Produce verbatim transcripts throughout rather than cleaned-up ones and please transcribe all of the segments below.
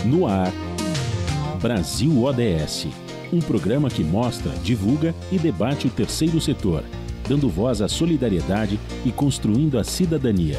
No ar, Brasil O D S, um programa que mostra, divulga e debate o terceiro setor, dando voz à solidariedade e construindo a cidadania.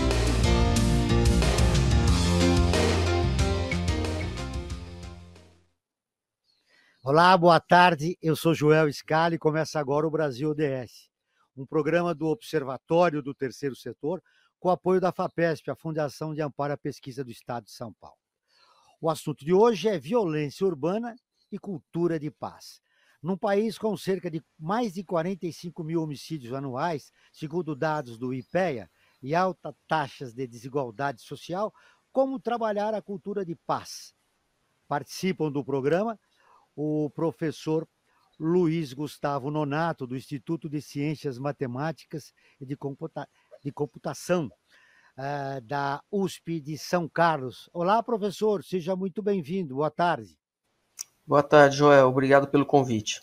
Olá, boa tarde, eu sou Joel Scali e começa agora o Brasil O D S, um programa do Observatório do Terceiro Setor com apoio da FAPESP, a Fundação de Amparo à Pesquisa do Estado de São Paulo. O assunto de hoje é violência urbana e cultura de paz. Num país com cerca de mais de quarenta e cinco mil homicídios anuais, segundo dados do IPEA, e altas taxas de desigualdade social, como trabalhar a cultura de paz? Participam do programa o professor Luiz Gustavo Nonato, do Instituto de Ciências Matemáticas e de, Computa... de Computação, uh, da U S P de São Carlos. Olá, professor, seja muito bem-vindo. Boa tarde. Boa tarde, Joel. Obrigado pelo convite.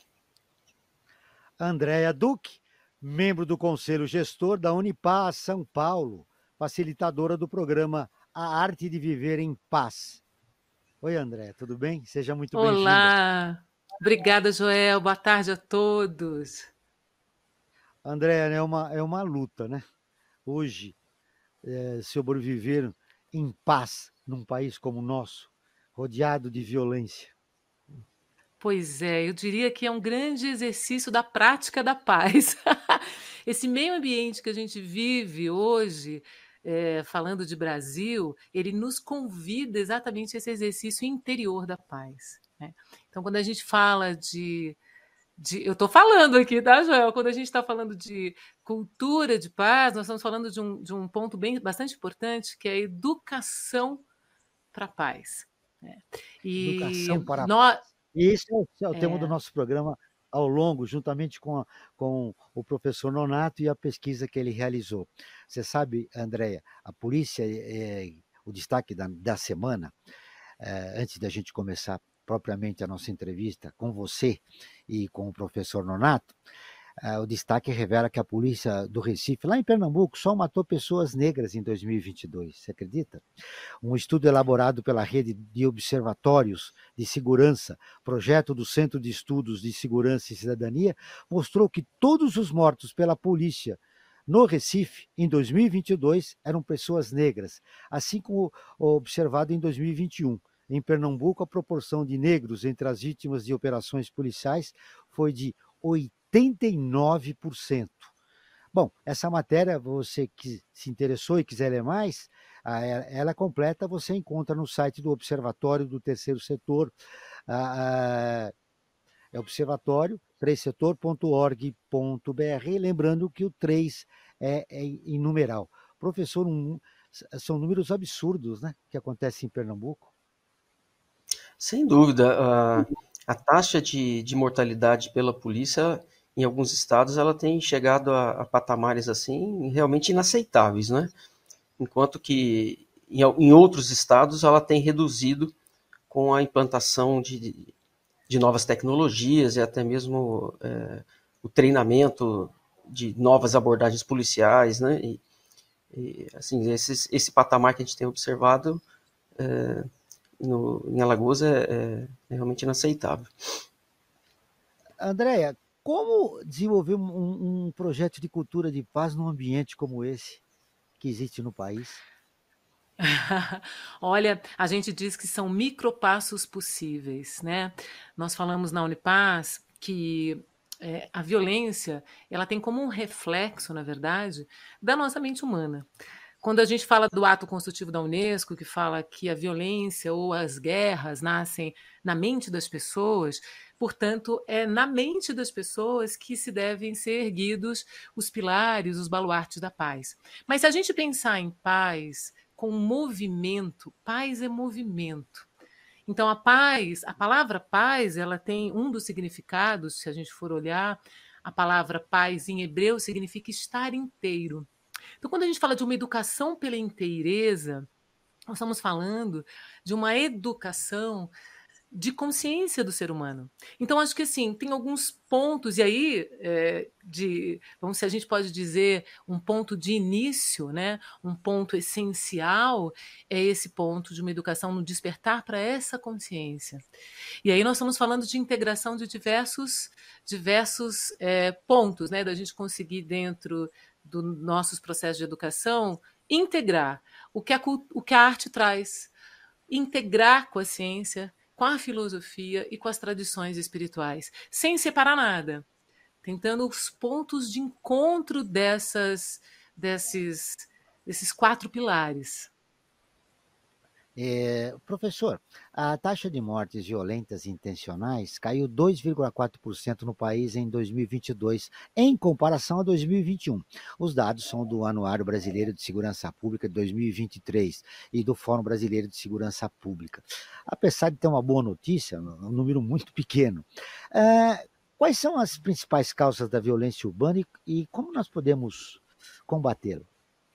Andréa Duque, membro do Conselho Gestor da Unipaz São Paulo, facilitadora do programa A Arte de Viver em Paz. Oi, Andréa, tudo bem? Seja muito bem-vinda. Olá, obrigada, Joel. Boa tarde a todos. Andréa, é uma, é uma luta, né? Hoje, é, sobreviver em paz num país como o nosso, rodeado de violência. Pois é, eu diria que é um grande exercício da prática da paz. Esse meio ambiente que a gente vive hoje, é, falando de Brasil, ele nos convida exatamente a esse exercício interior da paz, né? Então, quando a gente fala de... de eu estou falando aqui, tá, Joel? Quando a gente está falando de cultura de paz, nós estamos falando de um, de um ponto bem, bastante importante, que é a educação para a paz, né? E Educação para a nós... paz. Esse é o, é o é... tema do nosso programa ao longo, juntamente com, a, com o professor Nonato e a pesquisa que ele realizou. Você sabe, Andréa, a polícia, é, o destaque da, da semana, é, antes da gente começar propriamente a nossa entrevista com você e com o professor Nonato, uh, o destaque revela que a polícia do Recife, lá em Pernambuco, só matou pessoas negras em dois mil e vinte e dois, você acredita? Um estudo elaborado pela Rede de Observatórios de Segurança, projeto do Centro de Estudos de Segurança e Cidadania, mostrou que todos os mortos pela polícia no Recife, em dois mil e vinte e dois, eram pessoas negras, assim como observado em dois mil e vinte e um. Em Pernambuco, a proporção de negros entre as vítimas de operações policiais foi de oitenta e nove por cento. Bom, essa matéria, você que se interessou e quiser ler mais, ela é completa, você encontra no site do Observatório do Terceiro Setor, é observatório três setor ponto org ponto br, lembrando que o três é, é em numeral. Professor, um, são números absurdos, né, que acontecem em Pernambuco. Sem dúvida, a, a taxa de, de mortalidade pela polícia, em alguns estados, ela tem chegado a, a patamares assim realmente inaceitáveis, né? Enquanto que em, em outros estados ela tem reduzido com a implantação de, de novas tecnologias e até mesmo é, o treinamento de novas abordagens policiais, né? E, e assim, esse, esse patamar que a gente tem observado é, No, em Alagoas é, é, é realmente inaceitável. Andréa, como desenvolver um, um projeto de cultura de paz num ambiente como esse que existe no país? Olha, a gente diz que são micropassos possíveis, né? Nós falamos na Unipaz que é, a violência ela tem como um reflexo, na verdade, da nossa mente humana. Quando a gente fala do ato constitutivo da Unesco, que fala que a violência ou as guerras nascem na mente das pessoas, portanto, é na mente das pessoas que se devem ser erguidos os pilares, os baluartes da paz. Mas se a gente pensar em paz com movimento, paz é movimento. Então, a paz, a palavra paz, ela tem um dos significados, se a gente for olhar, a palavra paz em hebreu significa estar inteiro. Então, quando a gente fala de uma educação pela inteireza, nós estamos falando de uma educação de consciência do ser humano. Então, acho que assim, tem alguns pontos, e aí, é, de, vamos, se a gente pode dizer, um ponto de início, né? Um ponto essencial, é esse ponto de uma educação no despertar para essa consciência. E aí nós estamos falando de integração de diversos, diversos é, pontos, né? Da gente conseguir, dentro dos nossos processos de educação, integrar o que a, o que a arte traz, integrar com a ciência, com a filosofia e com as tradições espirituais, sem separar nada, tentando os pontos de encontro dessas, desses, desses quatro pilares. É, professor, a taxa de mortes violentas intencionais caiu dois vírgula quatro por cento no país em dois mil e vinte e dois, em comparação a dois mil e vinte e um. Os dados são do Anuário Brasileiro de Segurança Pública de dois mil e vinte e três e do Fórum Brasileiro de Segurança Pública. Apesar de ter uma boa notícia, um número muito pequeno. É, quais são as principais causas da violência urbana e, e como nós podemos combatê-la?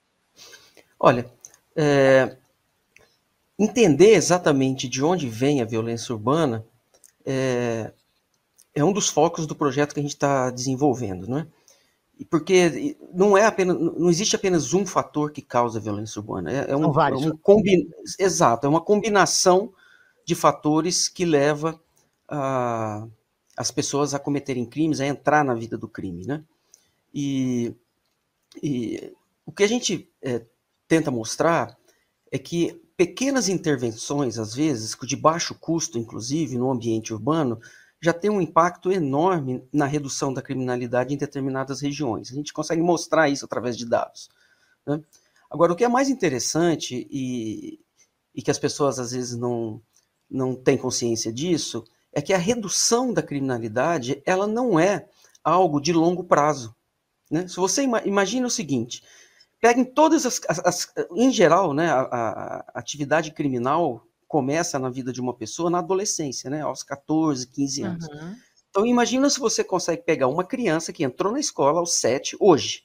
Olha, é... entender exatamente de onde vem a violência urbana é, é um dos focos do projeto que a gente está desenvolvendo, né? Porque não é apenas, não existe apenas um fator que causa a violência urbana. É, é um, São vários. É um combi... Exato, é uma combinação de fatores que leva a, as pessoas a cometerem crimes, a entrar na vida do crime, né? E, e o que a gente é, tenta mostrar é que pequenas intervenções, às vezes, de baixo custo, inclusive, no ambiente urbano, já tem um impacto enorme na redução da criminalidade em determinadas regiões. A gente consegue mostrar isso através de dados, né? Agora, o que é mais interessante e, e que as pessoas, às vezes, não, não têm consciência disso, é que a redução da criminalidade ela não é algo de longo prazo, né? Se você ima- imagina o seguinte... Peguem todas as, as, as... Em geral, né, a, a atividade criminal começa na vida de uma pessoa na adolescência, né, aos catorze, quinze anos. Uhum. Então, imagina se você consegue pegar uma criança que entrou na escola aos sete, hoje,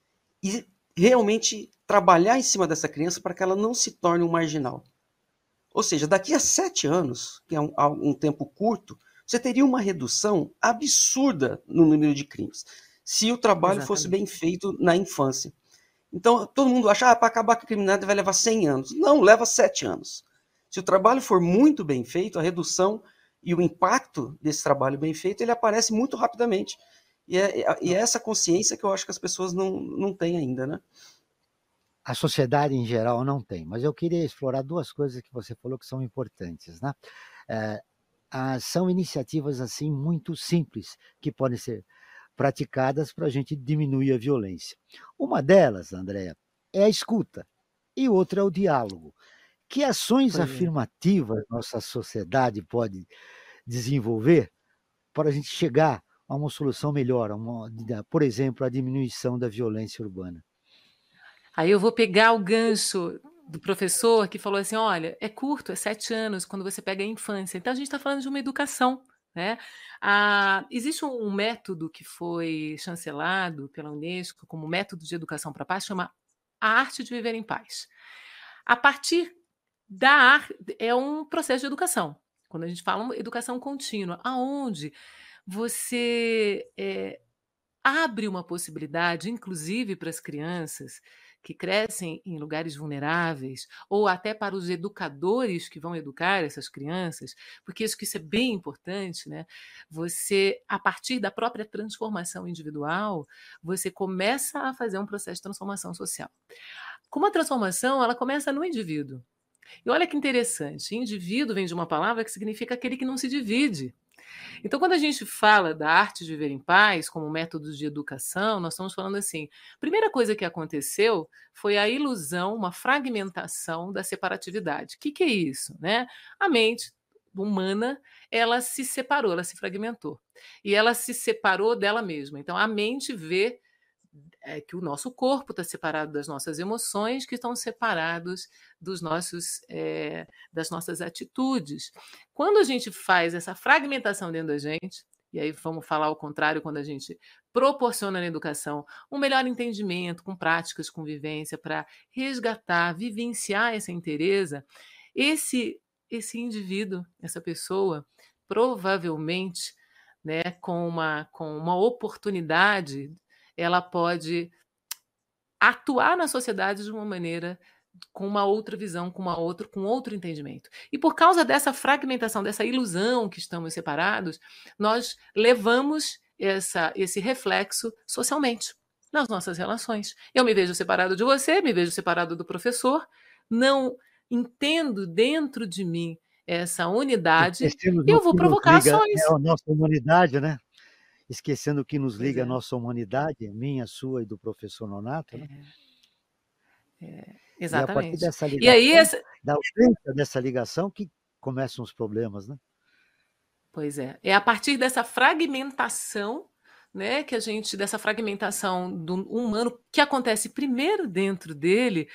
e realmente trabalhar em cima dessa criança para que ela não se torne um marginal. Ou seja, daqui a sete anos, que é um, um tempo curto, você teria uma redução absurda no número de crimes, se o trabalho Exatamente. fosse bem feito na infância. Então, todo mundo acha, ah, para acabar com a criminalidade vai levar cem anos. Não, leva sete anos. Se o trabalho for muito bem feito, a redução e o impacto desse trabalho bem feito, ele aparece muito rapidamente. E é, e é essa consciência que eu acho que as pessoas não, não têm ainda, né? A sociedade em geral não tem, mas eu queria explorar duas coisas que você falou que são importantes, né? É, ah, são iniciativas assim muito simples que podem ser praticadas para a gente diminuir a violência. Uma delas, Andréa, é a escuta e outra é o diálogo. Que ações Pois é. afirmativas nossa sociedade pode desenvolver para a gente chegar a uma solução melhor, a uma, por exemplo, a diminuição da violência urbana? Aí eu vou pegar o gancho do professor que falou assim, olha, é curto, é sete anos, quando você pega a infância. Então, a gente está falando de uma educação, né? Ah, existe um método que foi chancelado pela Unesco como método de educação para a paz, chama a arte de viver em paz. A partir da arte, é um processo de educação. Quando a gente fala uma educação contínua, aonde você é, abre uma possibilidade, inclusive para as crianças que crescem em lugares vulneráveis, ou até para os educadores que vão educar essas crianças, porque isso que isso é bem importante, né? Você, a partir da própria transformação individual, você começa a fazer um processo de transformação social. Como a transformação, ela começa no indivíduo. E olha que interessante, indivíduo vem de uma palavra que significa aquele que não se divide. Então, quando a gente fala da arte de viver em paz como método de educação, nós estamos falando assim, a primeira coisa que aconteceu foi a ilusão, uma fragmentação da separatividade. O que, que é isso? Né? A mente humana, ela se separou, ela se fragmentou. E ela se separou dela mesma. Então, a mente vê é, que o nosso corpo está separado das nossas emoções, que estão separados dos nossos, é, das nossas atitudes. Quando a gente faz essa fragmentação dentro da gente, e aí vamos falar ao contrário, quando a gente proporciona na educação um melhor entendimento, com práticas, com vivência, para resgatar, vivenciar essa inteireza, esse, esse indivíduo, essa pessoa, provavelmente, né, com uma, com uma oportunidade, ela pode atuar na sociedade de uma maneira, com uma outra visão, com uma outra, com outro entendimento. E por causa dessa fragmentação, dessa ilusão que estamos separados, nós levamos essa, esse reflexo socialmente, nas nossas relações. Eu me vejo separado de você, me vejo separado do professor, não entendo dentro de mim essa unidade, Esquecemos e eu o vou que nos provocar liga ações. é a nossa humanidade, né? Esquecendo o que nos Pois liga é. a nossa humanidade, minha, sua e do professor Nonato, né? É, é, E a partir exatamente. dessa E aí, ligação, essa, da ausência dessa ligação, que começam os problemas, né? pois é, é a partir dessa fragmentação, né, que a gente, dessa fragmentação do humano, que acontece primeiro dentro dele,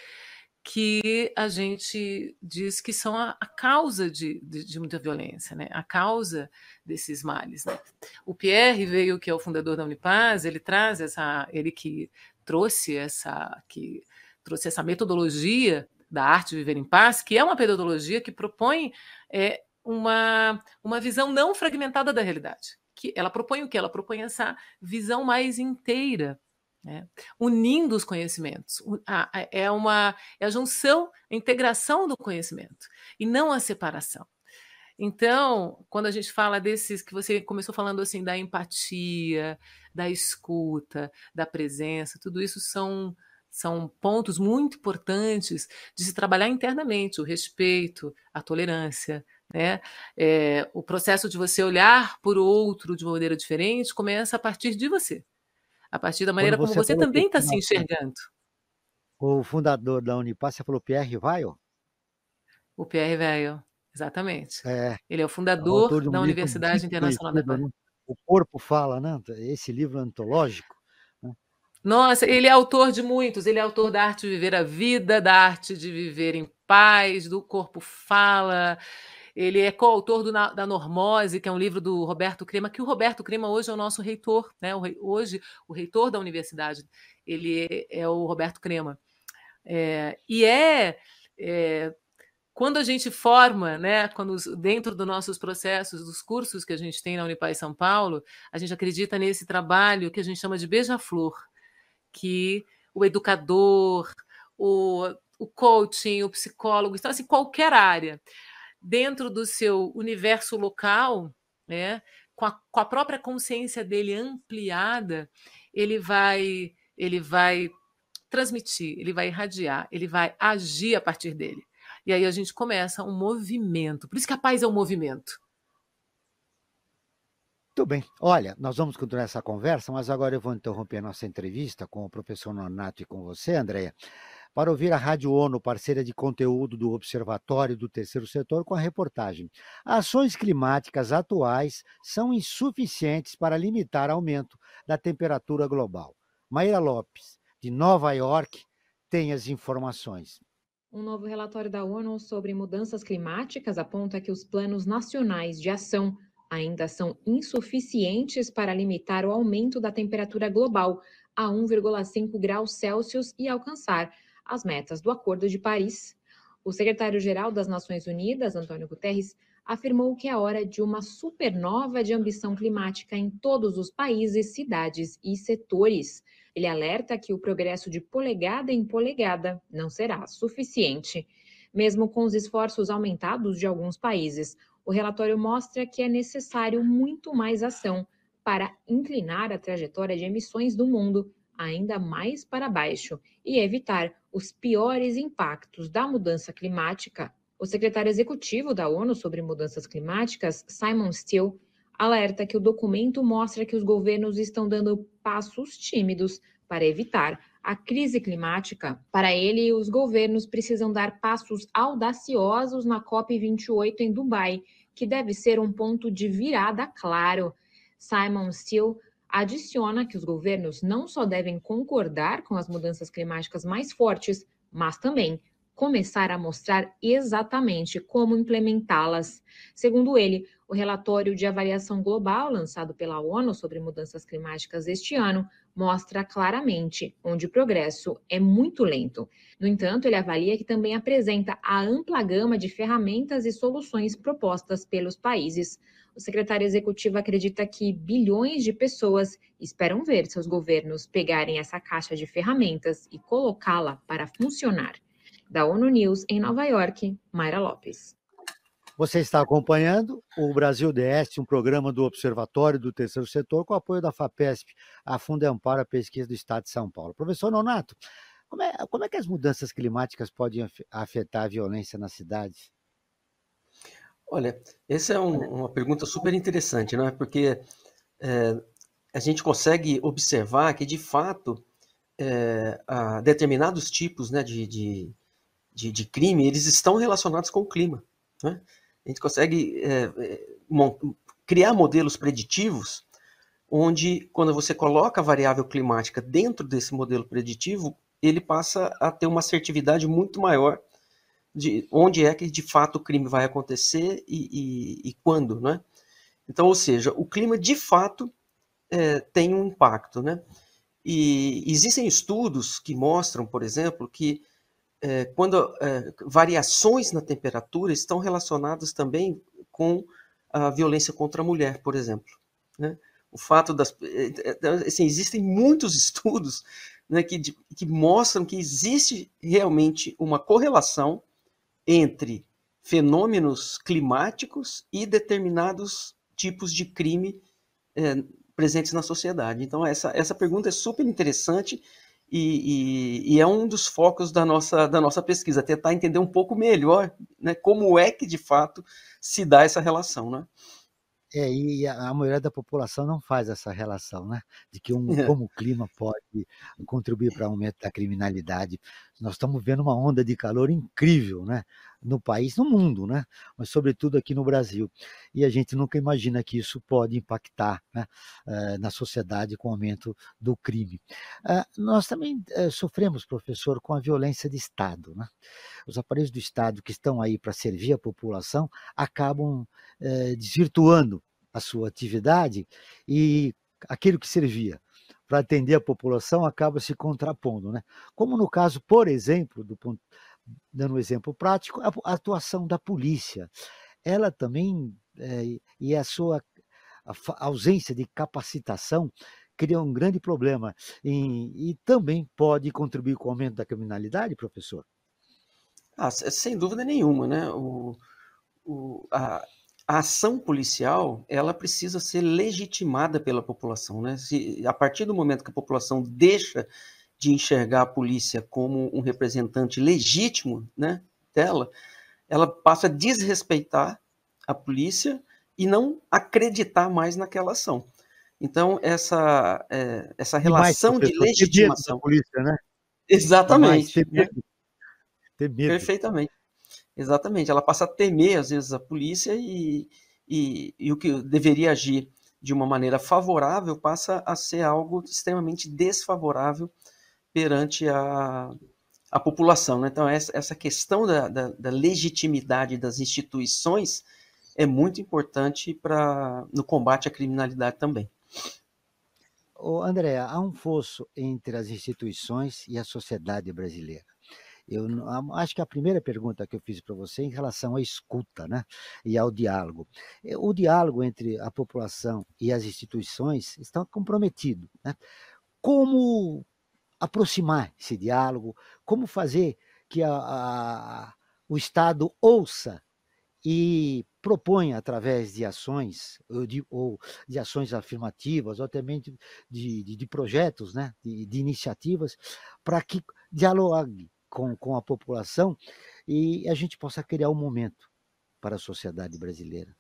que a gente diz que são a, a causa de, de, de muita violência, né? A causa desses males, né? O Pierre veio, que é o fundador da Unipaz, ele traz essa, ele que trouxe essa, que trouxe essa metodologia da arte de viver em paz, que é uma metodologia que propõe é, uma, uma visão não fragmentada da realidade. Que ela propõe o quê? Ela propõe essa visão mais inteira, né? Unindo os conhecimentos. É, uma, é a junção, a integração do conhecimento, e não a separação. Então, quando a gente fala desses, que você começou falando assim, da empatia, da escuta, da presença, tudo isso são, são pontos muito importantes de se trabalhar internamente, o respeito, a tolerância, né? É, o processo de você olhar por outro de uma maneira diferente começa a partir de você, a partir da maneira como você também está se enxergando. O fundador da Unipaz, você falou Pierre Weil? O Pierre Weil, exatamente. É, ele é o fundador um da Universidade Internacional da Paz. Né? O Corpo Fala, né? Esse livro antológico. Né? Nossa, ele é autor de muitos. Ele é autor da Arte de Viver a Vida, da Arte de Viver em Paz, do Corpo Fala. Ele é coautor do, da Normose, que é um livro do Roberto Crema, que o Roberto Crema hoje é o nosso reitor, né? O, hoje, o reitor da universidade, ele é, é o Roberto Crema. É, e é, é, quando a gente forma, né, quando, dentro dos nossos processos, dos cursos que a gente tem na Unipaz São Paulo, a gente acredita nesse trabalho que a gente chama de beija-flor, que o educador, o, o coaching, o psicólogo, então, assim, qualquer área, dentro do seu universo local, né, com a, com a própria consciência dele ampliada, ele vai, ele vai transmitir, ele vai irradiar, ele vai agir a partir dele. E aí a gente começa um movimento. Por isso que a paz é um movimento. Muito bem. Olha, nós vamos continuar essa conversa, mas agora eu vou interromper a nossa entrevista com o professor Nonato e com você, Andréia, para ouvir a Rádio ONU, parceira de conteúdo do Observatório do Terceiro Setor, com a reportagem. Ações climáticas atuais são insuficientes para limitar o aumento da temperatura global. Maíra Lopes, de Nova York, tem as informações. Um novo relatório da ONU sobre mudanças climáticas aponta que os planos nacionais de ação ainda são insuficientes para limitar o aumento da temperatura global a um vírgula cinco graus Celsius e alcançar as metas do Acordo de Paris. O secretário-geral das Nações Unidas, Antônio Guterres, afirmou que é hora de uma supernova de ambição climática em todos os países, cidades e setores. Ele alerta que o progresso de polegada em polegada não será suficiente. Mesmo com os esforços aumentados de alguns países, o relatório mostra que é necessário muito mais ação para inclinar a trajetória de emissões do mundo ainda mais para baixo e evitar os piores impactos da mudança climática. O secretário executivo da ONU sobre mudanças climáticas, Simon Still, alerta que o documento mostra que os governos estão dando passos tímidos para evitar a crise climática. Para ele, os governos precisam dar passos audaciosos na COP vinte e oito em Dubai, que deve ser um ponto de virada claro. Simon Still adiciona que os governos não só devem concordar com as mudanças climáticas mais fortes, mas também começar a mostrar exatamente como implementá-las. Segundo ele, o relatório de avaliação global lançado pela ONU sobre mudanças climáticas este ano mostra claramente onde o progresso é muito lento. No entanto, ele avalia que também apresenta a ampla gama de ferramentas e soluções propostas pelos países. O secretário executivo acredita que bilhões de pessoas esperam ver seus governos pegarem essa caixa de ferramentas e colocá-la para funcionar. Da ONU News, em Nova York, Mayra Lopes. Você está acompanhando o Brasil D S, um programa do Observatório do Terceiro Setor, com apoio da FAPESP, a Fundempar, a pesquisa do Estado de São Paulo. Professor Nonato, como é, como é que as mudanças climáticas podem afetar a violência nas cidades? Olha, essa é um, uma pergunta super interessante, né? Porque é, a gente consegue observar que, de fato, é, a determinados tipos, né, de, de, de, de crime, eles estão relacionados com o clima, né? A gente consegue é, criar modelos preditivos onde, quando você coloca a variável climática dentro desse modelo preditivo, ele passa a ter uma assertividade muito maior de onde é que, de fato, o crime vai acontecer e, e, e quando, né? Então, ou seja, o clima, de fato, é, tem um impacto, né? E existem estudos que mostram, por exemplo, que É, quando é, variações na temperatura estão relacionadas também com a violência contra a mulher, por exemplo, né? O fato das, assim, existem muitos estudos, né, que, que mostram que existe realmente uma correlação entre fenômenos climáticos e determinados tipos de crime é, presentes na sociedade. Então essa, essa pergunta é super interessante. E, e, e é um dos focos da nossa, da nossa pesquisa, tentar entender um pouco melhor, né, como é que, de fato, se dá essa relação, né? É, e a, a maioria da população não faz essa relação, né? De que um, como o clima pode contribuir para o aumento da criminalidade. Nós estamos vendo uma onda de calor incrível, né? No país, no mundo, né? Mas sobretudo aqui no Brasil. E a gente nunca imagina que isso pode impactar, né, na sociedade com o aumento do crime. Nós também sofremos, professor, com a violência de Estado, né? Os aparelhos do Estado que estão aí para servir a população acabam eh, desvirtuando a sua atividade e aquilo que servia para atender a população acaba se contrapondo, né? Como no caso, por exemplo, do ponto, dando um exemplo prático, a atuação da polícia. Ela também, é, e a sua a ausência de capacitação cria um grande problema e, e também pode contribuir com o aumento da criminalidade, professor? Ah, sem dúvida nenhuma, né? O, o, a, a ação policial, ela precisa ser legitimada pela população, né? Se, a partir do momento que a população deixa de enxergar a polícia como um representante legítimo, né, dela, ela passa a desrespeitar a polícia e não acreditar mais naquela ação. Então, essa, é, essa relação mais, de legitimação... Da polícia, né? Exatamente. Ter medo. Ter medo. Perfeitamente. Exatamente. Ela passa a temer, às vezes, a polícia e, e, e o que deveria agir de uma maneira favorável passa a ser algo extremamente desfavorável perante a, a população, né? Então, essa, essa questão da, da, da legitimidade das instituições é muito importante pra, no combate à criminalidade também. Ô, André, há um fosso entre as instituições e a sociedade brasileira. Eu acho que a primeira pergunta que eu fiz para você é em relação à escuta, né, e ao diálogo. O diálogo entre a população e as instituições está comprometido, né? Como aproximar esse diálogo? Como fazer que a, a, o Estado ouça e proponha, através de ações, ou de, ou de ações afirmativas, ou até mesmo de, de, de projetos, né, de, de iniciativas, para que dialogue com, com a população e a gente possa criar um momento para a sociedade brasileira?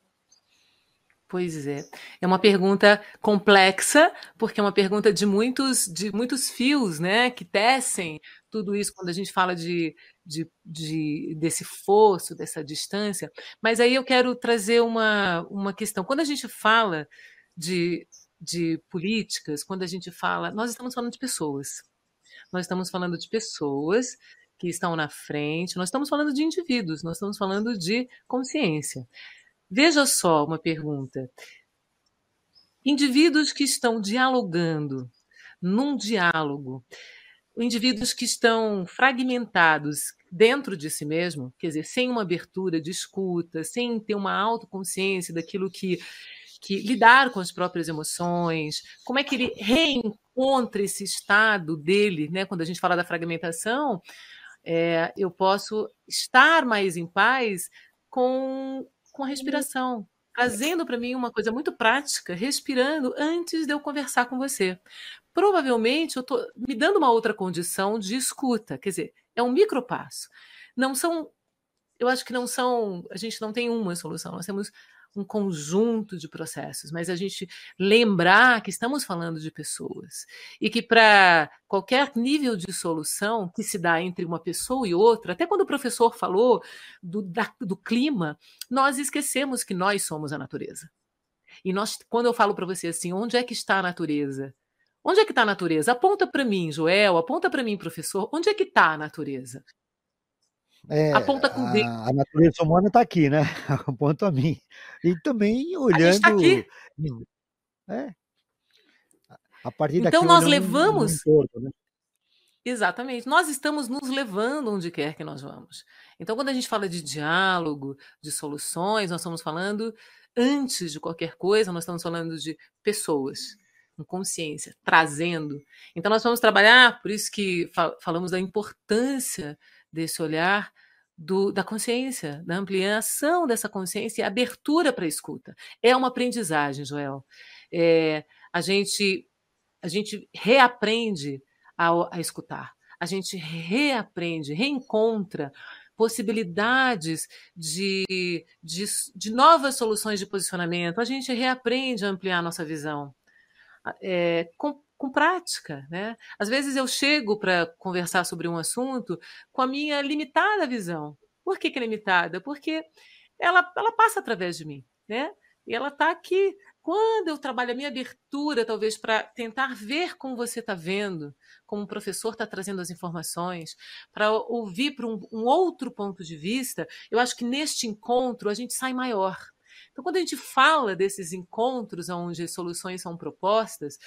Pois é. É uma pergunta complexa, porque é uma pergunta de muitos, de muitos fios, né, que tecem tudo isso quando a gente fala de, de, de, desse fosso, dessa distância. Mas aí eu quero trazer uma, uma questão. Quando a gente fala de, de políticas, quando a gente fala... Nós estamos falando de pessoas. Nós estamos falando de pessoas que estão na frente, nós estamos falando de indivíduos, nós estamos falando de consciência. Veja só uma pergunta. Indivíduos que estão dialogando num diálogo. Indivíduos que estão fragmentados dentro de si mesmo, quer dizer, sem uma abertura de escuta, sem ter uma autoconsciência daquilo que, que lidar com as próprias emoções, como é que ele reencontra esse estado dele, né? Quando a gente fala da fragmentação, é, eu posso estar mais em paz com, com a respiração, trazendo para mim uma coisa muito prática, respirando antes de eu conversar com você. Provavelmente eu estou me dando uma outra condição de escuta, quer dizer, é um micropasso. Não são, eu acho que não são, a gente não tem uma solução, nós temos um conjunto de processos, mas a gente lembrar que estamos falando de pessoas e que para qualquer nível de solução que se dá entre uma pessoa e outra, até quando o professor falou do, da, do clima, nós esquecemos que nós somos a natureza. E nós, quando eu falo para você assim, onde é que está a natureza? Onde é que está a natureza? Aponta para mim, Joel, aponta para mim, professor, onde é que está a natureza? É, Aponta com o dedo. a, a natureza humana está aqui, né? Aponta a mim. E também A gente está olhando. aqui. É, a partir Então daqui nós olhando um, um levamos. entorno, né? Exatamente. Nós estamos nos levando onde quer que nós vamos. Então, quando a gente fala de diálogo, de soluções, nós estamos falando, antes de qualquer coisa, nós estamos falando de pessoas, com consciência, trazendo. Então, nós vamos trabalhar, por isso que fal- falamos da importância desse olhar do, da consciência, da ampliação dessa consciência e abertura para a escuta. É uma aprendizagem, Joel. É, a gente, a gente reaprende a, a escutar. A gente reaprende, reencontra possibilidades de, de, de novas soluções de posicionamento. A gente reaprende a ampliar a nossa visão. É, com, com prática, né? Às vezes eu chego para conversar sobre um assunto com a minha limitada visão. Por que, que é limitada? Porque ela, ela passa através de mim, né? E ela está aqui. Quando eu trabalho a minha abertura, talvez, para tentar ver como você está vendo, como o professor está trazendo as informações, para ouvir para um, um outro ponto de vista, eu acho que neste encontro a gente sai maior. Então, quando a gente fala desses encontros onde soluções são propostas,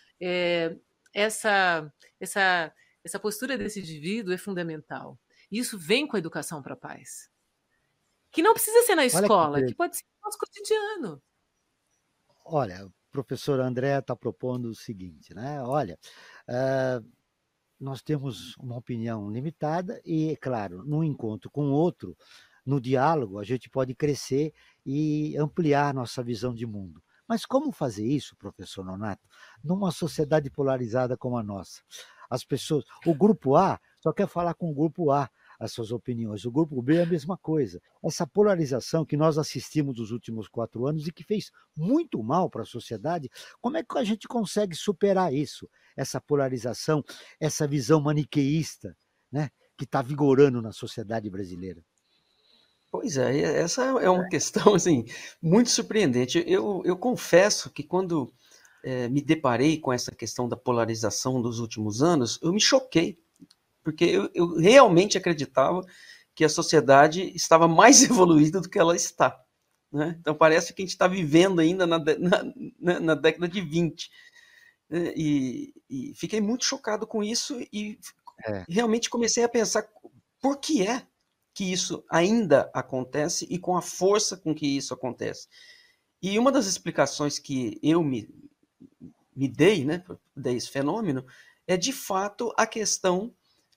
é, essa, essa, essa postura desse indivíduo é fundamental. E isso vem com a educação para a paz. Que não precisa ser na escola, que, que pode ser no nosso cotidiano. Olha, o professor André está propondo o seguinte, né? Olha, uh, nós temos uma opinião limitada e, claro, num encontro com outro, no diálogo, a gente pode crescer e ampliar nossa visão de mundo. Mas como fazer isso, professor Nonato, numa sociedade polarizada como a nossa? As pessoas, o grupo A só quer falar com o grupo A as suas opiniões, o grupo B é a mesma coisa. Essa polarização que nós assistimos nos últimos quatro anos e que fez muito mal para a sociedade, como é que a gente consegue superar isso? Essa polarização, essa visão maniqueísta, né, que está vigorando na sociedade brasileira. Pois é, essa é uma questão assim, muito surpreendente. Eu, eu confesso que quando é, me deparei com essa questão da polarização dos últimos anos, eu me choquei, porque eu, eu realmente acreditava que a sociedade estava mais evoluída do que ela está. Né? Então parece que a gente está vivendo ainda na, na, na década de vinte. Né? E, e fiquei muito chocado com isso e é. realmente comecei a pensar por que é que isso ainda acontece e com a força com que isso acontece. E uma das explicações que eu me, me dei, né, desse fenômeno, é de fato a questão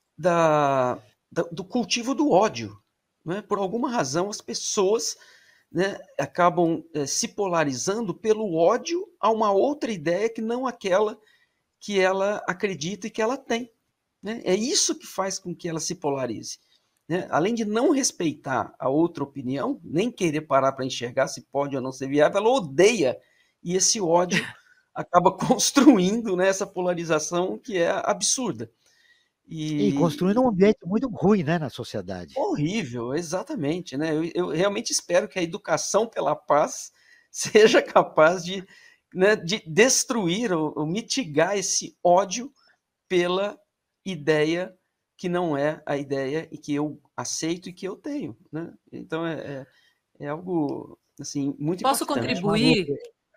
da, da, do cultivo do ódio. Né? Por alguma razão, as pessoas, né, acabam é, se polarizando pelo ódio a uma outra ideia que não aquela que ela acredita e que ela tem. Né? É isso que faz com que ela se polarize. Né? Além de não respeitar a outra opinião, nem querer parar para enxergar se pode ou não ser viável, ela odeia. E esse ódio acaba construindo, né, essa polarização que é absurda. E, e construindo um ambiente muito ruim, né, na sociedade. Horrível, exatamente. Né? Eu, eu realmente espero que a educação pela paz seja capaz de, né, de destruir ou, ou mitigar esse ódio pela ideia que não é a ideia e que eu aceito e que eu tenho. Né? Então é, é, é algo assim, muito Posso impactante. contribuir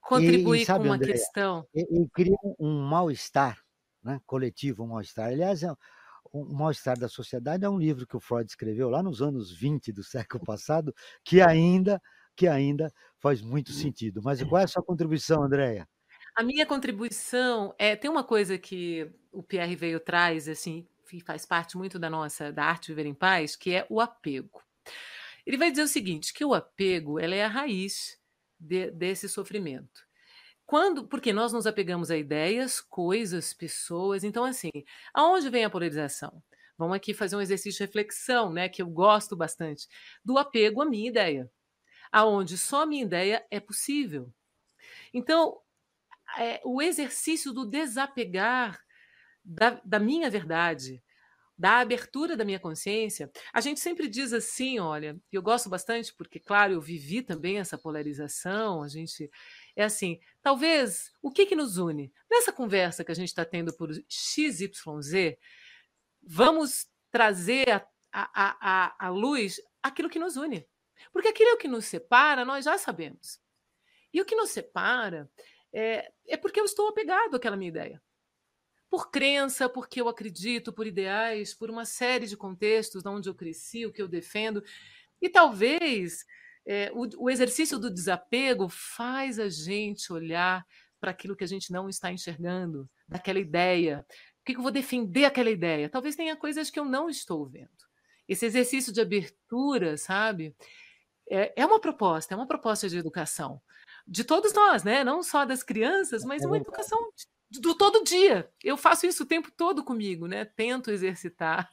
E, e contribuir com sabe, uma Andréia, questão? ele cria um, um mal-estar, né, coletivo, um mal-estar. Aliás, é, o Mal-Estar da Sociedade é um livro que o Freud escreveu lá nos anos vinte do século passado, que ainda, que ainda faz muito sentido. Mas qual é a sua contribuição, Andréia? A minha contribuição é tem uma coisa que o Pierre Veio traz, assim, que faz parte muito da nossa da arte Viver em Paz, que é o apego. Ele vai dizer o seguinte, que o apego ela é a raiz de, desse sofrimento. Quando, porque nós nos apegamos a ideias, coisas, pessoas. Então, assim, aonde vem a polarização? Vamos aqui fazer um exercício de reflexão, né, que eu gosto bastante, do apego à minha ideia, aonde só a minha ideia é possível. Então, é, o exercício do desapegar da, da minha verdade, da abertura da minha consciência, a gente sempre diz assim, olha, eu gosto bastante porque, claro, eu vivi também essa polarização, a gente é assim, talvez, o que que nos une? Nessa conversa que a gente está tendo por X Y Z, vamos trazer à a, a, a luz aquilo que nos une. Porque aquilo que nos separa, nós já sabemos. E o que nos separa é, é porque eu estou apegado àquela minha ideia. Por crença, porque eu acredito, por ideais, por uma série de contextos onde eu cresci, o que eu defendo. E talvez é, o, o exercício do desapego faz a gente olhar para aquilo que a gente não está enxergando, daquela ideia. Por que eu vou defender aquela ideia? Talvez tenha coisas que eu não estou vendo. Esse exercício de abertura, sabe? É, é uma proposta, é uma proposta de educação. De todos nós, né? Não só das crianças, mas É uma verdade. educação do todo dia. Eu faço isso o tempo todo comigo, né? Tento exercitar.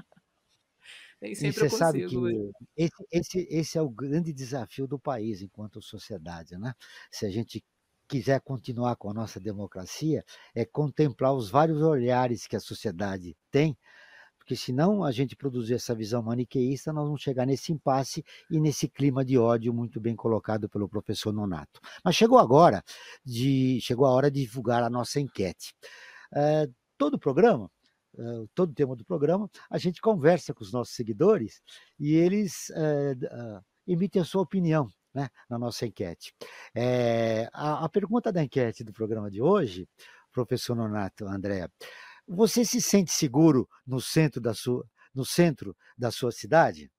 Nem E sempre eu você sabe que consigo. esse, esse, esse é o grande desafio do país enquanto sociedade, né? Se a gente quiser continuar com a nossa democracia, é contemplar os vários olhares que a sociedade tem, porque senão a gente produzir essa visão maniqueísta, nós vamos chegar nesse impasse e nesse clima de ódio muito bem colocado pelo professor Nonato. Mas chegou agora, de, chegou a hora de divulgar a nossa enquete. É, todo o programa, é, todo o tema do programa, a gente conversa com os nossos seguidores e eles é, é, emitem a sua opinião, né, na nossa enquete. É, a, a pergunta da enquete do programa de hoje, professor Nonato, Andréa, você se sente seguro no centro da sua, no centro da sua cidade?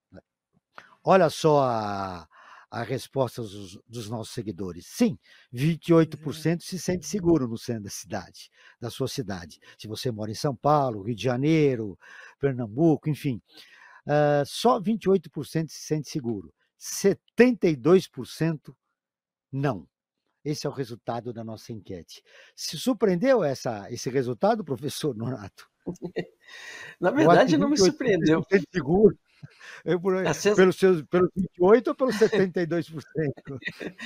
Olha só a, a resposta dos, dos nossos seguidores. Sim, vinte e oito por cento se sente seguro no centro da cidade, da sua cidade. Se você mora em São Paulo, Rio de Janeiro, Pernambuco, enfim. Uh, só vinte e oito por cento se sente seguro. setenta e dois por cento não. Esse é o resultado da nossa enquete. Se surpreendeu essa, esse resultado, professor Nonato? Na verdade, não me surpreendeu. Seguro. Eu, por, sens... pelos, seus, pelos vinte e oito por cento ou pelos setenta e dois por cento?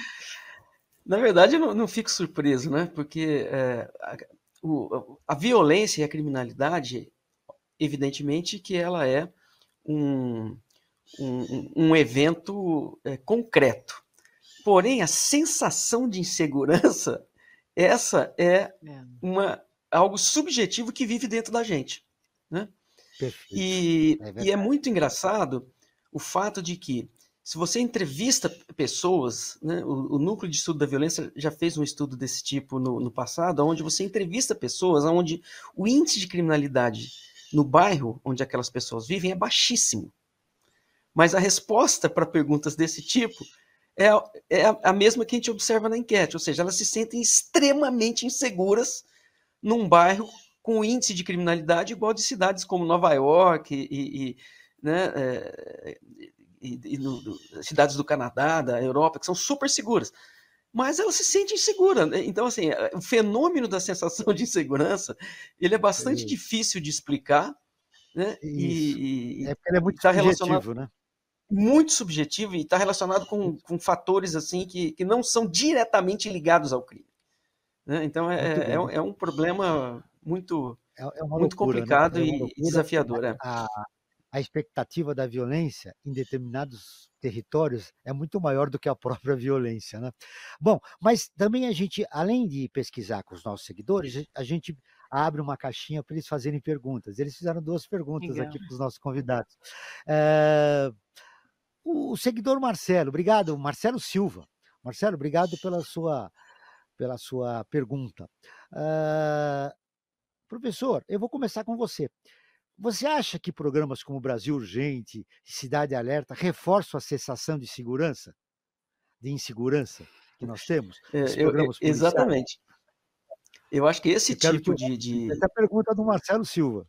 Na verdade, eu não, não fico surpreso, né? Porque é, a, o, a violência e a criminalidade, evidentemente que ela é um, um, um evento é, concreto. Porém, a sensação de insegurança, essa é uma, algo subjetivo que vive dentro da gente, né? Perfeito. E é, e é muito engraçado o fato de que, se você entrevista pessoas, né, o, o Núcleo de Estudo da Violência já fez um estudo desse tipo no, no passado, onde você entrevista pessoas, onde o índice de criminalidade no bairro onde aquelas pessoas vivem é baixíssimo. Mas a resposta para perguntas desse tipo é, é a mesma que a gente observa na enquete, ou seja, elas se sentem extremamente inseguras num bairro com índice de criminalidade igual de cidades como Nova York e, e, né, é, e, e no, cidades do Canadá, da Europa, que são super seguras. Mas ela se sente insegura. Então, assim, o fenômeno da sensação de insegurança, ele é bastante Isso. difícil de explicar, né? E, é porque ele é muito tá subjetivo, né? Muito subjetivo e está relacionado com, com fatores assim que, que não são diretamente ligados ao crime, né? Então é, é, é um problema muito, é, é uma muito loucura, complicado, né? É e desafiador. É. A, a expectativa da violência em determinados territórios é muito maior do que a própria violência, né? Bom, mas também a gente, além de pesquisar com os nossos seguidores, a gente abre uma caixinha para eles fazerem perguntas. Eles fizeram duas perguntas Legal. aqui para os nossos convidados. É... O seguidor Marcelo, obrigado, Marcelo Silva. Marcelo, obrigado pela sua, pela sua pergunta. Uh, professor, eu vou começar com você. Você acha que programas como Brasil Urgente e Cidade Alerta reforçam a sensação de segurança, de insegurança que nós temos? É, Esses eu, eu, programas policiais? exatamente. Eu acho que esse eu quero tipo que eu... de, de... Essa é a pergunta do Marcelo Silva.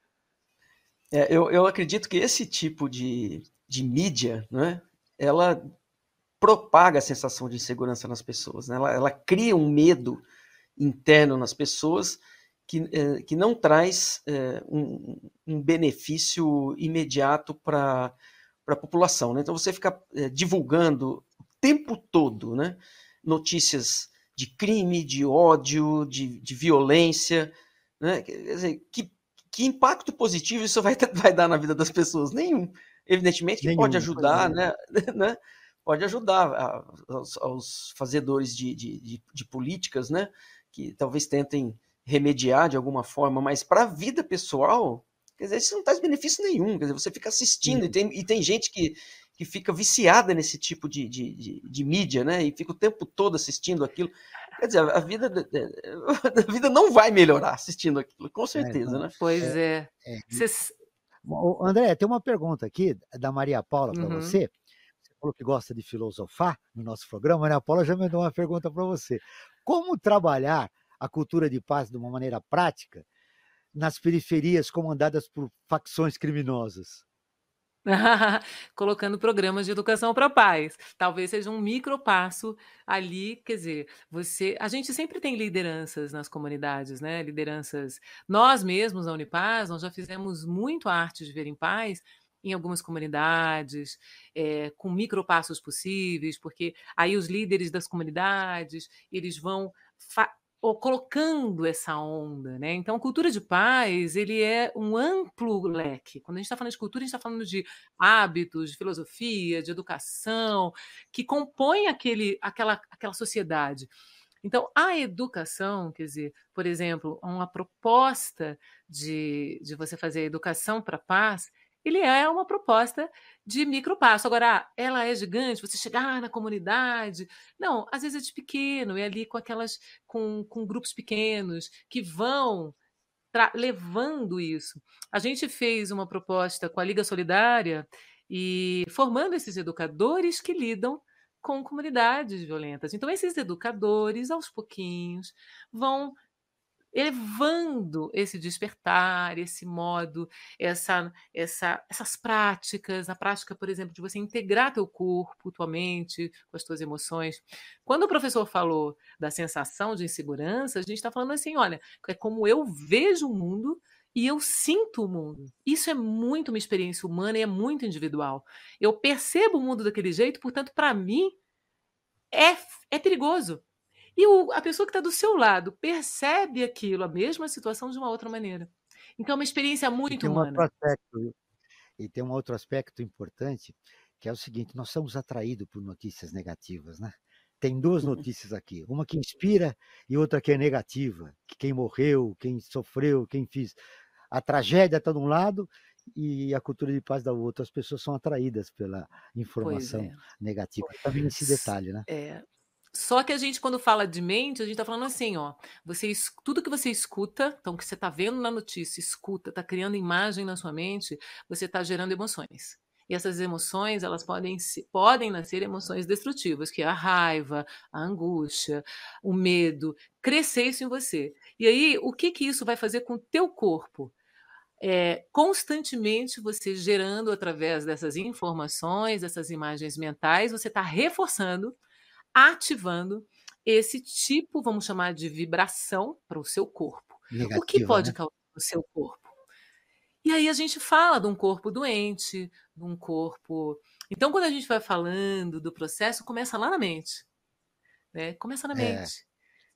É, eu, eu acredito que esse tipo de, de mídia, né, ela propaga a sensação de insegurança nas pessoas, né? ela, ela cria um medo interno nas pessoas que, é, que não traz é, um, um benefício imediato para a população. Né? Então você fica é, divulgando o tempo todo, né, notícias de crime, de ódio, de, de violência, né? Quer dizer, que Que impacto positivo isso vai, vai dar na vida das pessoas? Nenhum. Evidentemente que Nenhum, pode ajudar, é. né, né? Pode ajudar aos, aos fazedores de, de, de, de políticas, né? Que talvez tentem remediar de alguma forma, mas para a vida pessoal, quer dizer, isso não traz benefício nenhum. Quer dizer, você fica assistindo e tem, e tem gente que, que fica viciada nesse tipo de, de, de, de mídia, né? E fica o tempo todo assistindo aquilo. Quer dizer, a vida, a vida não vai melhorar assistindo aquilo, com certeza, é, né? Pois é. é. Cês... André, tem uma pergunta aqui da Maria Paula para Uhum. você. Você falou que gosta de filosofar no nosso programa. A Maria Paula já me deu uma pergunta para você. Como trabalhar a cultura de paz de uma maneira prática nas periferias comandadas por facções criminosas? Colocando programas de educação para paz. Talvez seja um micropasso ali, quer dizer, você, a gente sempre tem lideranças nas comunidades, né? Lideranças, nós mesmos na Unipaz, nós já fizemos muito a arte de viver em paz em algumas comunidades, é, com micropassos possíveis, porque aí os líderes das comunidades, eles vão ou colocando essa onda, né? Então, cultura de paz, ele é um amplo leque. Quando a gente está falando de cultura, a gente está falando de hábitos, de filosofia, de educação, que compõem aquele, aquela, aquela sociedade. Então, a educação, quer dizer, por exemplo, uma proposta de, de você fazer a educação para a paz, ele é uma proposta de micropasso. Agora, ela é gigante, você chegar na comunidade. Não, às vezes é de pequeno, é ali com aquelas, com, com grupos pequenos que vão levando isso. A gente fez uma proposta com a Liga Solidária e formando esses educadores que lidam com comunidades violentas. Então, esses educadores, aos pouquinhos, vão elevando esse despertar, esse modo, essa, essa, essas práticas, a prática, por exemplo, de você integrar teu corpo, tua mente, com as tuas emoções. Quando o professor falou da sensação de insegurança, a gente está falando assim, olha, é como eu vejo o mundo e eu sinto o mundo. Isso é muito uma experiência humana e é muito individual. Eu percebo o mundo daquele jeito, portanto, para mim, é, é perigoso. E o, a pessoa que está do seu lado percebe aquilo, a mesma situação, de uma outra maneira. Então, é uma experiência muito e tem um humana. Outro aspecto, e tem um outro aspecto importante, que é o seguinte, nós somos atraídos por notícias negativas, né? Tem duas notícias aqui, uma que inspira e outra que é negativa, que quem morreu, quem sofreu, quem fez. A tragédia está de um lado e a cultura de paz da outra. As pessoas são atraídas pela informação é. negativa. Também esse detalhe, né? É. Só que a gente, quando fala de mente, a gente está falando assim, ó, você, tudo que você escuta, então que você está vendo na notícia, escuta, está criando imagem na sua mente, você está gerando emoções. E essas emoções, elas podem, podem nascer emoções destrutivas, que é a raiva, a angústia, o medo, crescer isso em você. E aí, o que, que isso vai fazer com o teu corpo? É, constantemente você gerando através dessas informações, dessas imagens mentais, você está reforçando, ativando esse tipo, vamos chamar de vibração para o seu corpo. Negativa, o que pode né? causar no seu corpo? E aí a gente fala de um corpo doente, de um corpo... Então, quando a gente vai falando do processo, começa lá na mente. Né? Começa na É. mente.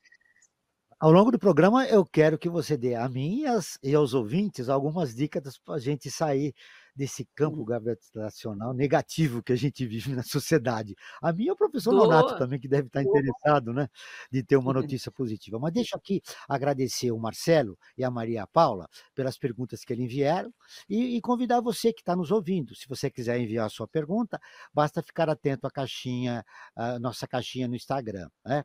Ao longo do programa, eu quero que você dê a mim e, as, e aos ouvintes algumas dicas para a gente sair desse campo gravitacional negativo que a gente vive na sociedade. A minha é o professor Do... Nonato também, que deve estar interessado, né, de ter uma notícia positiva. Mas deixa aqui agradecer o Marcelo e a Maria Paula pelas perguntas que eles enviaram e, e convidar você que está nos ouvindo. Se você quiser enviar a sua pergunta, basta ficar atento à caixinha, à nossa caixinha no Instagram, né?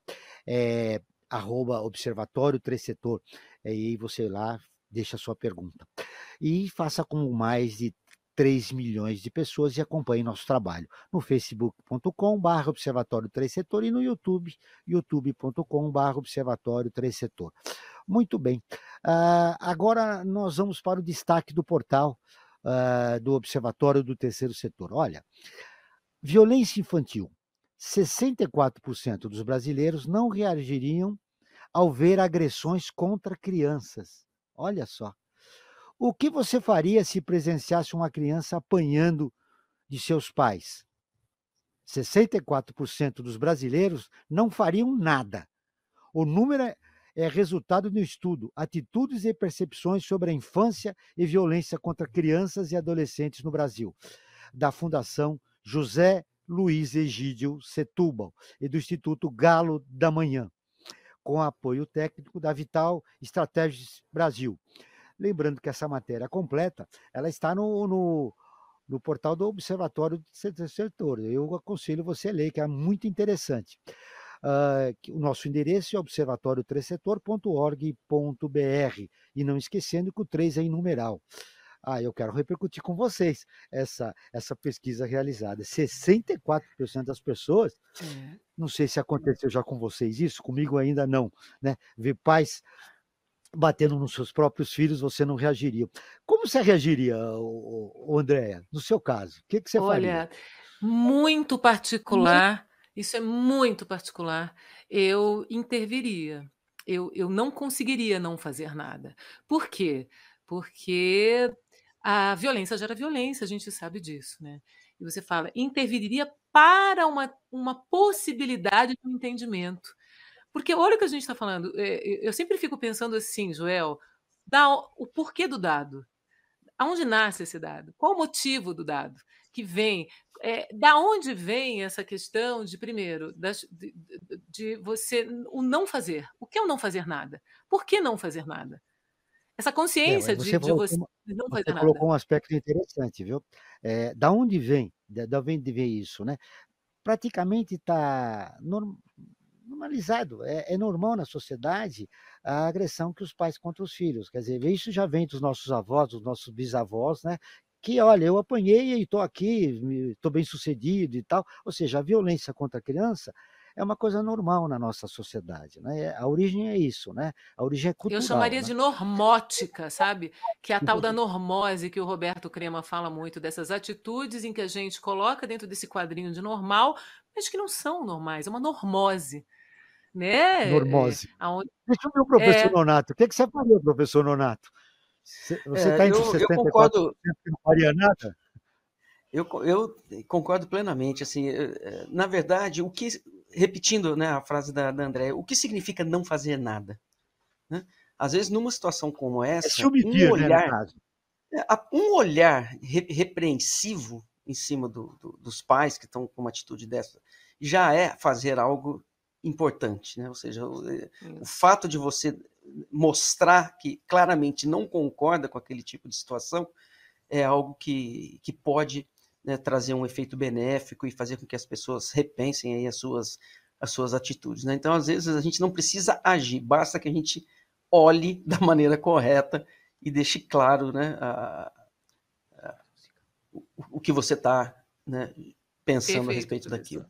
É, arroba Observatório Três Setor. E aí você lá deixa a sua pergunta. E faça como mais de três milhões de pessoas e acompanhe nosso trabalho no facebook ponto com barra Observatório Três Setor e no YouTube, youtube ponto com barra Observatório Três Setor. Muito bem. Uh, agora nós vamos para o destaque do portal uh, do Observatório do Terceiro Setor. Olha, violência infantil. sessenta e quatro por cento dos brasileiros não reagiriam ao ver agressões contra crianças. Olha só. O que você faria se presenciasse uma criança apanhando de seus pais? sessenta e quatro por cento dos brasileiros não fariam nada. O número é, é resultado do estudo Atitudes e Percepções sobre a Infância e Violência contra Crianças e Adolescentes no Brasil, da Fundação José Luiz Egídio Setúbal e do Instituto Galo da Manhã, com apoio técnico da Vital Estratégias Brasil. Lembrando que essa matéria completa, ela está no, no, no portal do Observatório do Terceiro Setor. Eu aconselho você a ler, que é muito interessante. Uh, o nosso endereço é observatório três setor ponto org ponto br. E não esquecendo que o três é em numeral. Ah, eu quero repercutir com vocês essa, essa pesquisa realizada. sessenta e quatro por cento das pessoas, é. Não sei se aconteceu já com vocês isso, comigo ainda não, né? Ver pais batendo nos seus próprios filhos, você não reagiria. Como você reagiria, o, o Andréa, no seu caso? O que, que você Olha, faria? Olha, muito particular, isso é muito particular, eu interviria. Eu, eu não conseguiria não fazer nada. Por quê? Porque a violência gera violência, a gente sabe disso, né? E você fala, interviria para uma, uma possibilidade de um entendimento. Porque olha o que a gente está falando. Eu sempre fico pensando assim, Joel, da, o porquê do dado. Aonde nasce esse dado? Qual o motivo do dado? Que vem. É, da onde vem essa questão de, primeiro, das, de, de você o não fazer? O que é o não fazer nada? Por que não fazer nada? Essa consciência é, você de, de você uma, não você fazer colocou nada. um aspecto interessante, viu? É, da onde vem? Da onde vem isso, né? Praticamente está norm, normalizado, é, é normal na sociedade a agressão que os pais contra os filhos. Quer dizer, isso já vem dos nossos avós, dos nossos bisavós, né? Que, olha, eu apanhei e estou aqui, estou bem sucedido e tal. Ou seja, a violência contra a criança é uma coisa normal na nossa sociedade, né? A origem é isso, né? A origem é cultural. Eu chamaria né? de normótica, sabe? Que é a tal da normose que o Roberto Crema fala muito, dessas atitudes em que a gente coloca dentro desse quadrinho de normal, mas que não são normais, é uma normose. Né? Normose. É, aonde... Deixa eu ver o professor é... Nonato. O que, é que você faria, professor Nonato? Você está é, entre eu, os sessenta e quatro por cento que não faria nada? Eu, eu concordo plenamente. Assim, na verdade, o que, repetindo, né, a frase da, da Andréa, o que significa não fazer nada? Né? Às vezes, numa situação como essa, é se omitir, um olhar, né, no caso. um olhar repreensivo em cima do, do, dos pais que estão com uma atitude dessa já é fazer algo importante, né? Ou seja, o, o fato de você mostrar que claramente não concorda com aquele tipo de situação é algo que, que pode, né, trazer um efeito benéfico e fazer com que as pessoas repensem aí as suas, as suas atitudes. Né? Então, às vezes, a gente não precisa agir, basta que a gente olhe da maneira correta e deixe claro, né, a, a, o, o que você está, né, pensando Perfeito, a respeito professor. daquilo.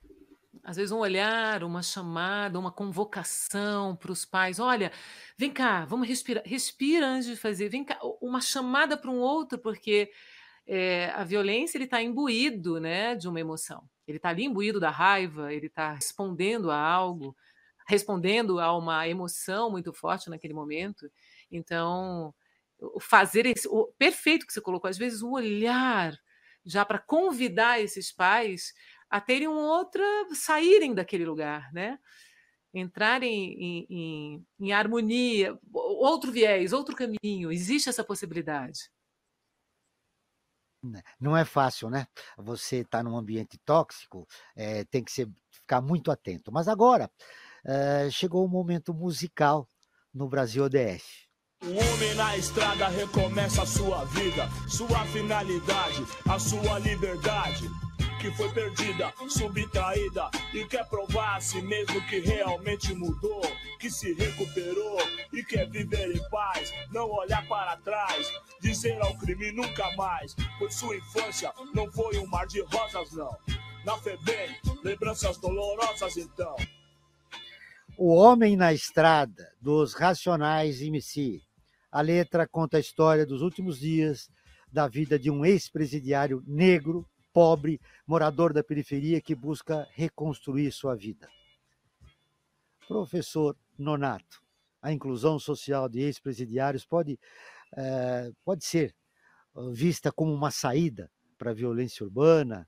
Às vezes um olhar, uma chamada, uma convocação para os pais. Olha, vem cá, vamos respirar. Respira antes de fazer. Vem cá, uma chamada para um outro, porque é, a violência ele está imbuído, né, de uma emoção. Ele está ali imbuído da raiva, ele está respondendo a algo, respondendo a uma emoção muito forte naquele momento. Então, o fazer esse... O perfeito que você colocou, às vezes um olhar já para convidar esses pais a terem um outra, saírem daquele lugar, né? Entrarem em, em, em harmonia, outro viés, outro caminho, existe essa possibilidade. Não é fácil, né? Você está num ambiente tóxico, é, tem que ser, ficar muito atento. Mas agora, é, chegou o momento musical no Brasil O D S. Um homem na estrada recomeça a sua vida, sua finalidade, a sua liberdade, que foi perdida, subtraída, e quer provar a si mesmo que realmente mudou, que se recuperou e quer viver em paz, não olhar para trás, dizer ao crime nunca mais, pois sua infância não foi um mar de rosas não, na FEBEM, lembranças dolorosas então. O Homem na Estrada, dos Racionais M C. A letra conta a história dos últimos dias da vida de um ex-presidiário negro, pobre, morador da periferia que busca reconstruir sua vida. Professor Nonato, a inclusão social de ex-presidiários pode, eh, pode ser vista como uma saída para a violência urbana?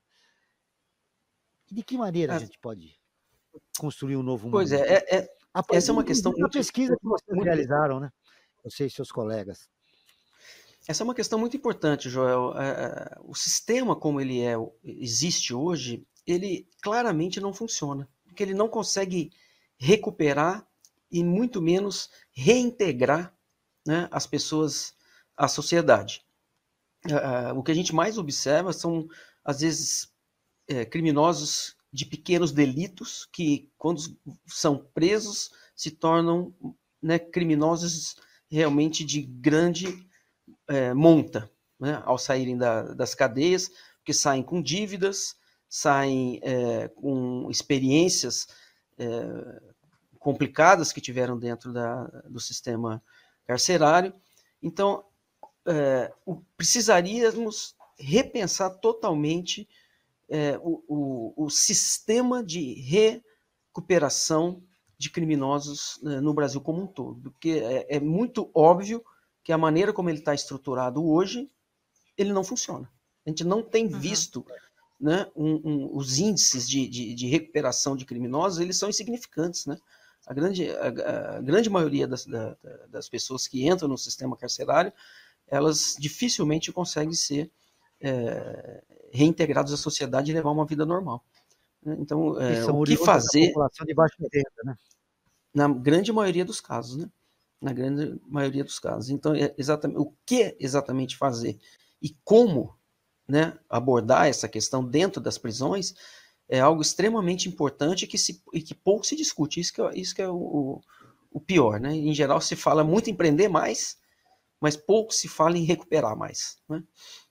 De que maneira a gente pode construir um novo mundo? Pois é, é, é essa é uma questão muito... pesquisa que vocês muito... realizaram, né? Você e seus colegas. Essa é uma questão muito importante, Joel. O sistema como ele é, existe hoje, ele claramente não funciona, porque ele não consegue recuperar e muito menos reintegrar, né, as pessoas à sociedade. O que a gente mais observa são, às vezes, é, criminosos de pequenos delitos que, quando são presos, se tornam, né, criminosos realmente de grande é, monta, né, ao saírem da, das cadeias, porque saem com dívidas, saem é, com experiências é, complicadas que tiveram dentro da, do sistema carcerário. Então, é, precisaríamos repensar totalmente é, o, o, o sistema de recuperação de criminosos né, no Brasil como um todo, porque é, é muito óbvio que a maneira como ele está estruturado hoje, ele não funciona. A gente não tem uhum. visto, né, um, um, os índices de, de, de recuperação de criminosos, eles são insignificantes, né? A grande, a, a grande maioria das, da, das pessoas que entram no sistema carcerário, elas dificilmente conseguem ser é, reintegradas à sociedade e levar uma vida normal. Então, é, o que fazer... população de baixa renda, né? Na grande maioria dos casos, né? Na grande maioria dos casos. Então, é exatamente, o que exatamente fazer e como, né, abordar essa questão dentro das prisões é algo extremamente importante que se, e que pouco se discute. Isso que é, isso que é o, o pior, né? Em geral, se fala muito em prender mais, mas pouco se fala em recuperar mais, né?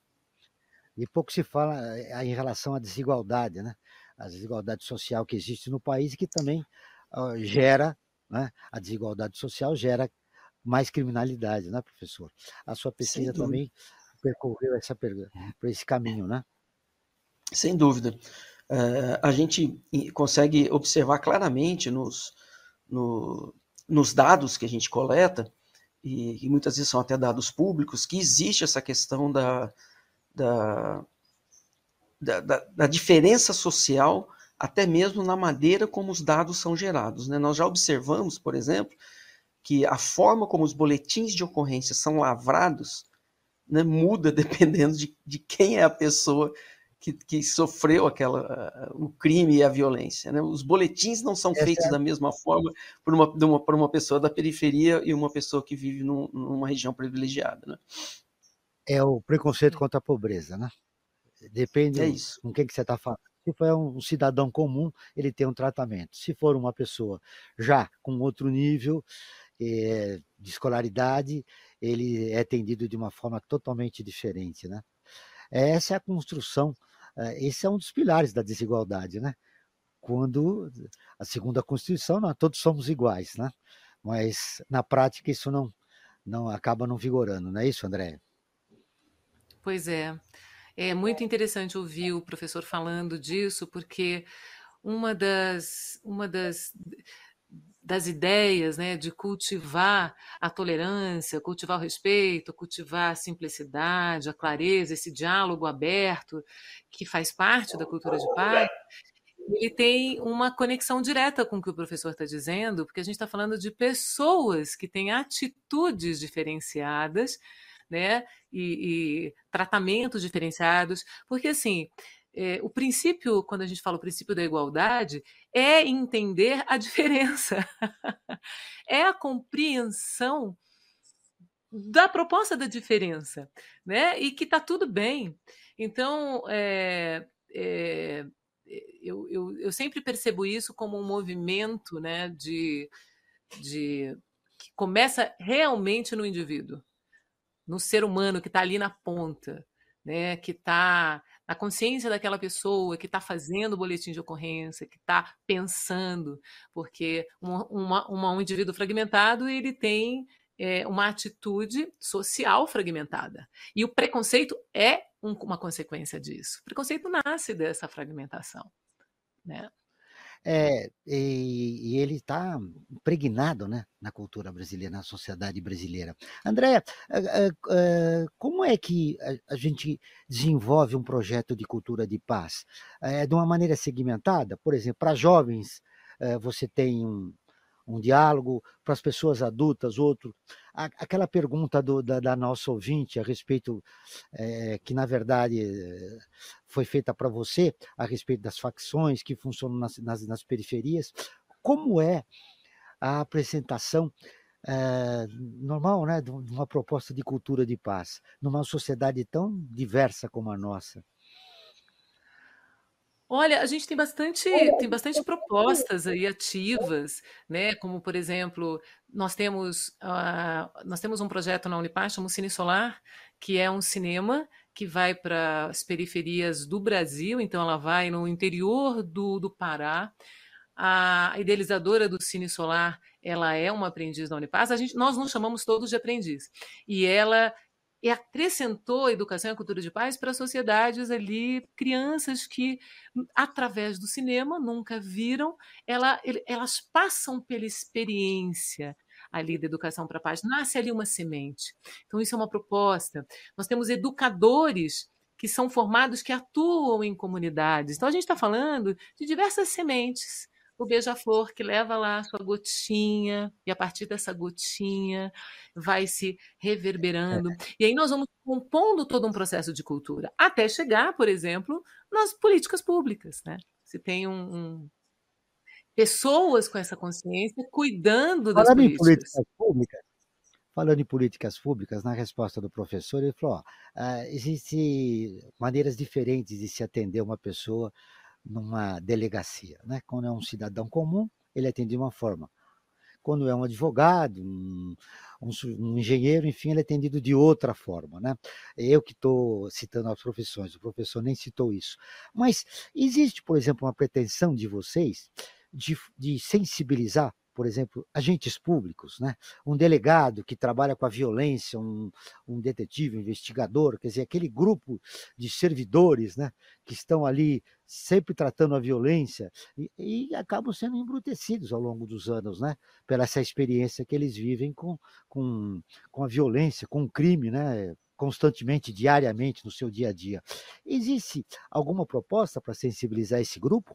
E pouco se fala em relação à desigualdade, né? A desigualdade social que existe no país e que também uh, gera, né? A desigualdade social gera mais criminalidade, né, professor? A sua pesquisa também percorreu essa, por esse caminho, né? Sem dúvida. Uh, a gente consegue observar claramente nos, no, nos dados que a gente coleta, e, e muitas vezes são até dados públicos, que existe essa questão da, da, da, da, da diferença social, até mesmo na maneira como os dados são gerados, né? Nós já observamos, por exemplo, que a forma como os boletins de ocorrência são lavrados, né, muda dependendo de, de quem é a pessoa que, que sofreu aquela, uh, o crime e a violência, né? Os boletins não são feitos é da mesma forma por uma, de uma, por uma pessoa da periferia e uma pessoa que vive num, numa região privilegiada, né? É o preconceito contra a pobreza, né? Depende é isso. com quem que você está falando. Se for um cidadão comum, ele tem um tratamento. Se for uma pessoa já com outro nível é, de escolaridade, ele é atendido de uma forma totalmente diferente, né? Essa é a construção, esse é um dos pilares da desigualdade, né? Quando a segunda Constituição, nós todos somos iguais, né? Mas na prática isso não, não acaba não vigorando, não é isso, Andréia? Pois é. É muito interessante ouvir o professor falando disso, porque uma das, uma das, das ideias, né, de cultivar a tolerância, cultivar o respeito, cultivar a simplicidade, a clareza, esse diálogo aberto que faz parte da cultura de paz, ele tem uma conexão direta com o que o professor está dizendo, porque a gente está falando de pessoas que têm atitudes diferenciadas, né? E, e tratamentos diferenciados, porque assim, é, o princípio, quando a gente fala o princípio da igualdade, é entender a diferença, é a compreensão da proposta da diferença, né? E que está tudo bem. Então, é, é, eu, eu, eu sempre percebo isso como um movimento, né, de, de, que começa realmente no indivíduo, no ser humano que está ali na ponta, né, que está na consciência daquela pessoa, que está fazendo o boletim de ocorrência, que está pensando, porque uma, uma, uma, um indivíduo fragmentado ele tem é, uma atitude social fragmentada. E o preconceito é um, uma consequência disso. O preconceito nasce dessa fragmentação, né? É, e, e ele está impregnado, né, na cultura brasileira, na sociedade brasileira. Andréa, como é que a gente desenvolve um projeto de cultura de paz? É, de uma maneira segmentada? Por exemplo, para jovens, você tem um, um diálogo, para as pessoas adultas, outro. Aquela pergunta do, da, da nossa ouvinte a respeito, é, que na verdade foi feita para você, a respeito das facções que funcionam nas, nas, nas periferias, como é a apresentação é, normal, né, de uma proposta de cultura de paz, numa sociedade tão diversa como a nossa? Olha, a gente tem bastante, tem bastante propostas aí ativas, né? Como, por exemplo, nós temos, uh, nós temos um projeto na Unipar, chama o Cine Solar, que é um cinema que vai para as periferias do Brasil, então ela vai no interior do, do Pará. A idealizadora do Cine Solar, ela é uma aprendiz da Unipar, a gente, nós nos chamamos todos de aprendiz, e ela e acrescentou a educação e a cultura de paz para sociedades ali, crianças que, através do cinema, nunca viram, ela, elas passam pela experiência ali da educação para a paz, nasce ali uma semente. Então, isso é uma proposta. Nós temos educadores que são formados, que atuam em comunidades. Então, a gente está falando de diversas sementes. O beija-flor que leva lá a sua gotinha, e a partir dessa gotinha vai se reverberando. É. E aí nós vamos compondo todo um processo de cultura, até chegar, por exemplo, nas políticas públicas, né? Se tem um, um... pessoas com essa consciência cuidando das Falando políticas. Em políticas públicas. Falando em políticas públicas, na resposta do professor, ele falou, ó, uh, existem maneiras diferentes de se atender uma pessoa numa delegacia, né? Quando é um cidadão comum, ele atende de uma forma. Quando é um advogado, um, um, um engenheiro, enfim, ele é atendido de outra forma, né? Eu que estou citando as profissões, o professor nem citou isso. Mas existe, por exemplo, uma pretensão de vocês de, de sensibilizar, por exemplo, agentes públicos, né? Um delegado que trabalha com a violência, um, um detetive, um investigador, quer dizer, aquele grupo de servidores, né? Que estão ali sempre tratando a violência e, e acabam sendo embrutecidos ao longo dos anos, né? Pela essa experiência que eles vivem com, com, com a violência, com o crime, né? Constantemente, diariamente, no seu dia a dia. Existe alguma proposta para sensibilizar esse grupo?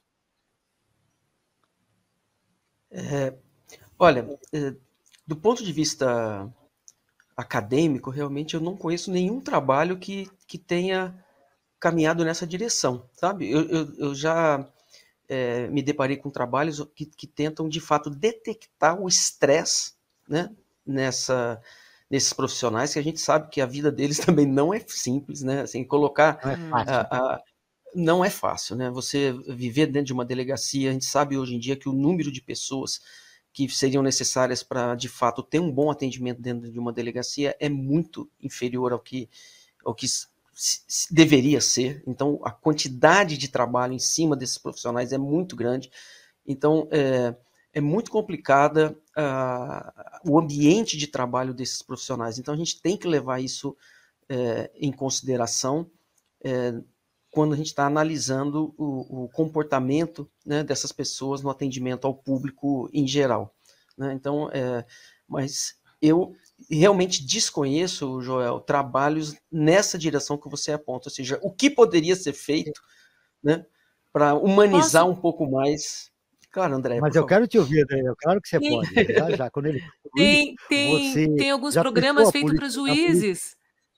É, olha, do ponto de vista acadêmico, realmente eu não conheço nenhum trabalho que, que tenha caminhado nessa direção, sabe? Eu, eu, eu já é, me deparei com trabalhos que, que tentam, de fato, detectar o estresse, né, nessa, nesses profissionais, que a gente sabe que a vida deles também não é simples, né? Assim, colocar... Não é fácil. A, a, não é fácil, né? Você viver dentro de uma delegacia, a gente sabe hoje em dia que o número de pessoas que seriam necessárias para, de fato, ter um bom atendimento dentro de uma delegacia é muito inferior ao que, ao que deveria ser. Então, a quantidade de trabalho em cima desses profissionais é muito grande. Então, é, é muito complicada uh, o ambiente de trabalho desses profissionais. Então, a gente tem que levar isso é, em consideração é, quando a gente está analisando o, o comportamento, né, dessas pessoas no atendimento ao público em geral, né? Então, é, mas eu realmente desconheço, Joel, trabalhos nessa direção que você aponta, ou seja, o que poderia ser feito, né, para humanizar Posso? um pouco mais. Claro, André. Mas eu favor. quero te ouvir, André. Claro que você tem, pode. Já, já, quando ele tem, tem, você tem alguns programas feitos para juízes.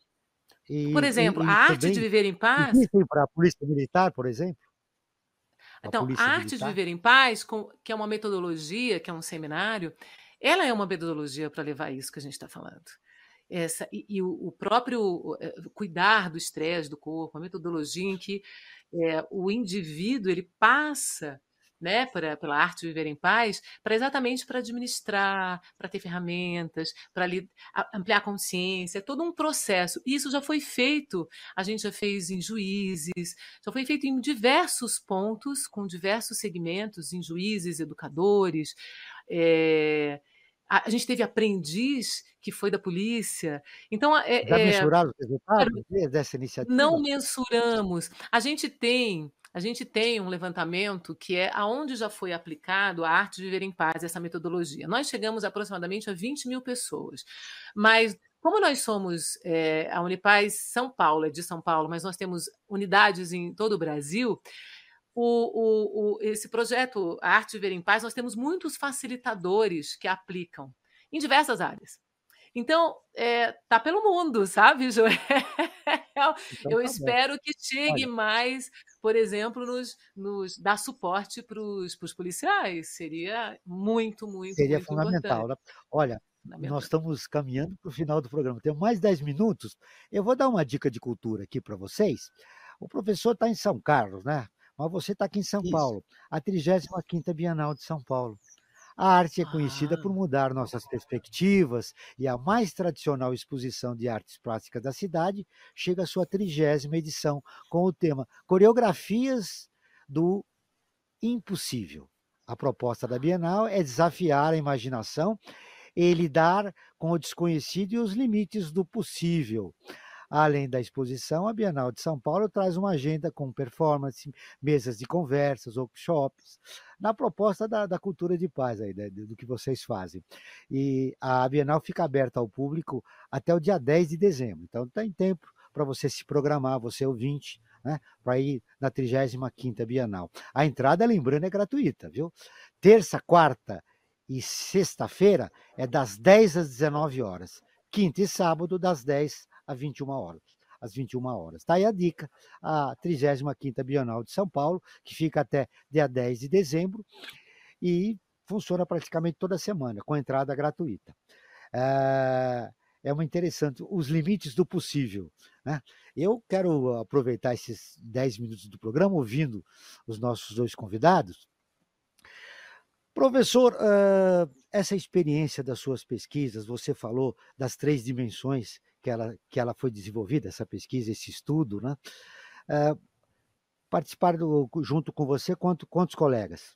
Por E, exemplo, a e, e arte de também viver em paz. existem para a Polícia Militar, por exemplo? A Então, a Polícia arte de Militar? viver em paz, com- que é uma metodologia, que é um seminário, ela é uma metodologia para levar isso que a gente está falando. Essa, e, e o, o próprio eh, cuidar do estresse do corpo, a metodologia em que eh, o indivíduo ele passa, né, pra, pela arte de viver em paz, para exatamente para administrar, para ter ferramentas, para ampliar a consciência, é todo um processo. E isso já foi feito, a gente já fez em juízes, já foi feito em diversos pontos, com diversos segmentos, em juízes, educadores. eh, a a gente teve aprendiz que foi da polícia. Então, é, Já é, mensuraram os resultados claro, dessa não iniciativa? mensuramos. A gente tem, a gente tem um levantamento que é aonde já foi aplicado a arte de viver em paz, essa metodologia. Nós chegamos aproximadamente a vinte mil pessoas, mas como nós somos é, a Unipaz São Paulo, é de São Paulo, mas nós temos unidades em todo o Brasil. O, o, o, esse projeto A Arte de Viver em Paz, nós temos muitos facilitadores que aplicam em diversas áreas. Então, é, tá pelo mundo, sabe, Joel? Então Eu tá bom. espero que chegue Olha, mais, por exemplo, nos, nos dar suporte para os policiais. Seria muito, muito, seria muito fundamental, importante. né? Olha, nós Fundamental. estamos caminhando para o final do programa. Temos mais dez minutos. Eu vou dar uma dica de cultura aqui para vocês. O professor está em São Carlos, né? Mas você está aqui em São Isso. Paulo, a trigésima quinta Bienal de São Paulo. A arte é conhecida por Ah, mudar nossas perspectivas e a mais tradicional exposição de artes plásticas da cidade chega à sua trigésima edição com o tema Coreografias do Impossível. A proposta da Bienal é desafiar a imaginação e lidar com o desconhecido e os limites do possível. Além da exposição, a Bienal de São Paulo traz uma agenda com performance, mesas de conversas, workshops, na proposta da, da cultura de paz, aí, né, do que vocês fazem. E a Bienal fica aberta ao público até o dia dez de dezembro, então tem tempo para você se programar, você ouvinte, né, para ir na trigésima quinta Bienal. A entrada, lembrando, é gratuita, viu? Terça, quarta e sexta-feira é das dez às dezenove horas. Quinta e sábado, das dez às vinte e uma horas. Às vinte e uma horas. Está aí a dica, a trigésima quinta Bienal de São Paulo, que fica até dia dez de dezembro e funciona praticamente toda semana, com entrada gratuita. É, é uma interessante, os limites do possível, né? Eu quero aproveitar esses dez minutos do programa ouvindo os nossos dois convidados. Professor, uh, essa experiência das suas pesquisas, você falou das três dimensões que ela, que ela foi desenvolvida, essa pesquisa, esse estudo, né? Uh, participaram junto com você quantos, quantos colegas?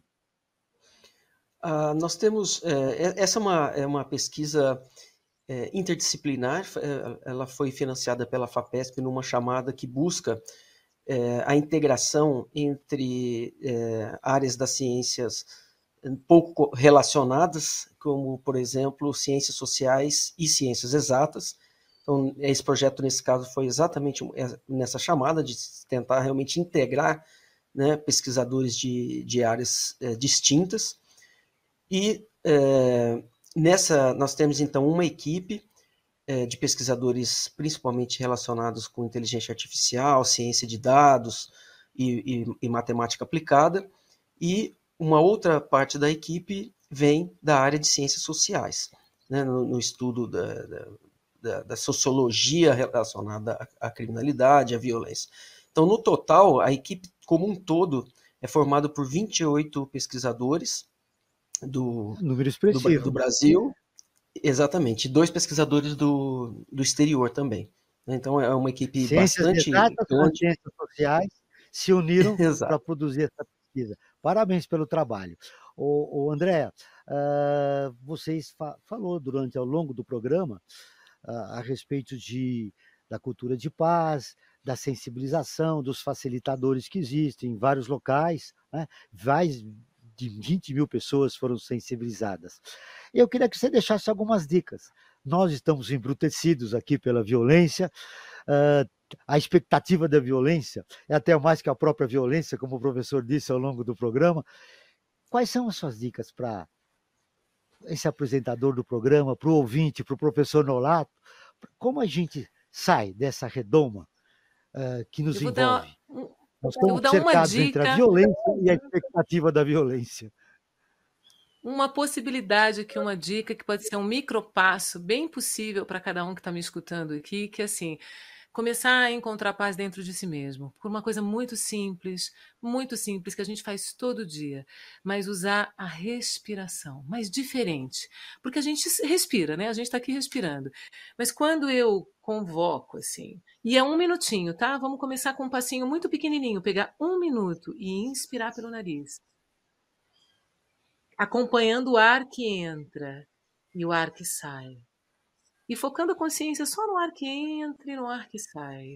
Uh, nós temos, é, essa é uma, é uma pesquisa é, interdisciplinar, ela foi financiada pela FAPESP numa chamada que busca é, a integração entre é, áreas das ciências um pouco relacionadas, como, por exemplo, ciências sociais e ciências exatas. Então, esse projeto, nesse caso, foi exatamente nessa chamada de tentar realmente integrar, né, pesquisadores de, de áreas é, distintas. E é, nessa, nós temos, então, uma equipe é, de pesquisadores principalmente relacionados com inteligência artificial, ciência de dados e, e, e matemática aplicada, e uma outra parte da equipe vem da área de ciências sociais, né, no, no estudo da, da, da sociologia relacionada à, à criminalidade, à violência. Então, no total, a equipe como um todo é formada por vinte e oito pesquisadores do, Número expressivo, do, do Brasil, exatamente, dois pesquisadores do, do exterior também. Então, é uma equipe ciências bastante exatas com grande. ciências sociais se uniram para produzir essa pesquisa. Parabéns pelo trabalho. O, o André, uh, vocês fa falou durante ao longo do programa uh, a respeito de, da cultura de paz, da sensibilização, dos facilitadores que existem em vários locais, né? Mais de vinte mil pessoas foram sensibilizadas. Eu queria que você deixasse algumas dicas. Nós estamos embrutecidos aqui pela violência, uh, a expectativa da violência é até mais que a própria violência, como o professor disse ao longo do programa. Quais são as suas dicas para esse apresentador do programa, para o ouvinte, para o professor Nolato? Como a gente sai dessa redoma uh, que nos envolve? Dar, Nós estamos cercados entre a violência e a expectativa da violência. Uma possibilidade aqui, uma dica que pode ser um micropasso bem possível para cada um que está me escutando aqui, que é assim, começar a encontrar paz dentro de si mesmo, por uma coisa muito simples, muito simples, que a gente faz todo dia, mas usar a respiração, mas diferente, porque a gente respira, né? A gente está aqui respirando, mas quando eu convoco, assim, e é um minutinho, tá? Vamos começar com um passinho muito pequenininho, pegar um minuto e inspirar pelo nariz, acompanhando o ar que entra e o ar que sai. E focando a consciência só no ar que entra e no ar que sai.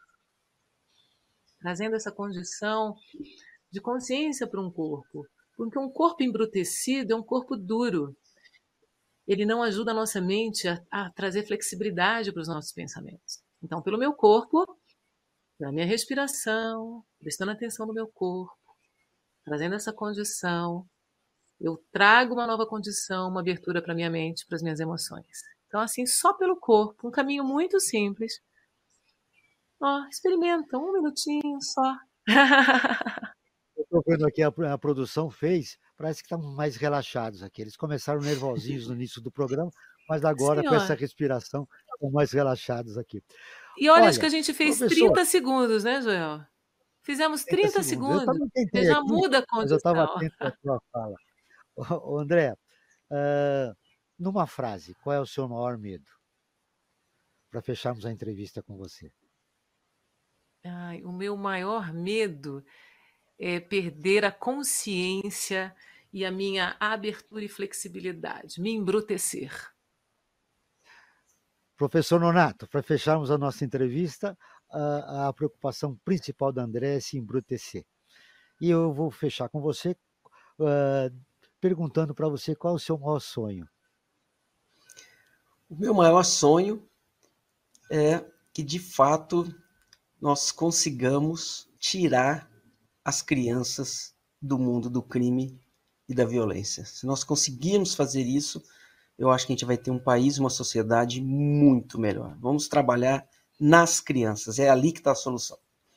Trazendo essa condição de consciência para um corpo. Porque um corpo embrutecido é um corpo duro. Ele não ajuda a nossa mente a, a trazer flexibilidade para os nossos pensamentos. Então, pelo meu corpo, pela minha respiração, prestando atenção no meu corpo, trazendo essa condição, eu trago uma nova condição, uma abertura para a minha mente, para as minhas emoções. Então, assim, só pelo corpo, um caminho muito simples. Ó, experimenta, um minutinho só. Eu estou vendo aqui, a, a produção fez, parece que estamos mais relaxados aqui. Eles começaram nervosinhos no início do programa, mas agora, Sim, com essa respiração, estão mais relaxados aqui. E olha, olha acho que a gente fez trinta segundos, né, Joel? Fizemos trinta segundos. Você já aqui, muda a condição. Mas eu estava atento à sua fala. Ô, André, uh, numa frase, qual é o seu maior medo? Para fecharmos a entrevista com você. Ai, o meu maior medo é perder a consciência e a minha abertura e flexibilidade, me embrutecer. Professor Nonato, para fecharmos a nossa entrevista, a, a preocupação principal da André é se embrutecer. E eu vou fechar com você, uh, perguntando para você qual é o seu maior sonho. O meu maior sonho é que, de fato, nós consigamos tirar as crianças do mundo do crime e da violência. Se nós conseguirmos fazer isso, eu acho que a gente vai ter um país, uma sociedade muito melhor. Vamos trabalhar nas crianças, é ali que está a solução.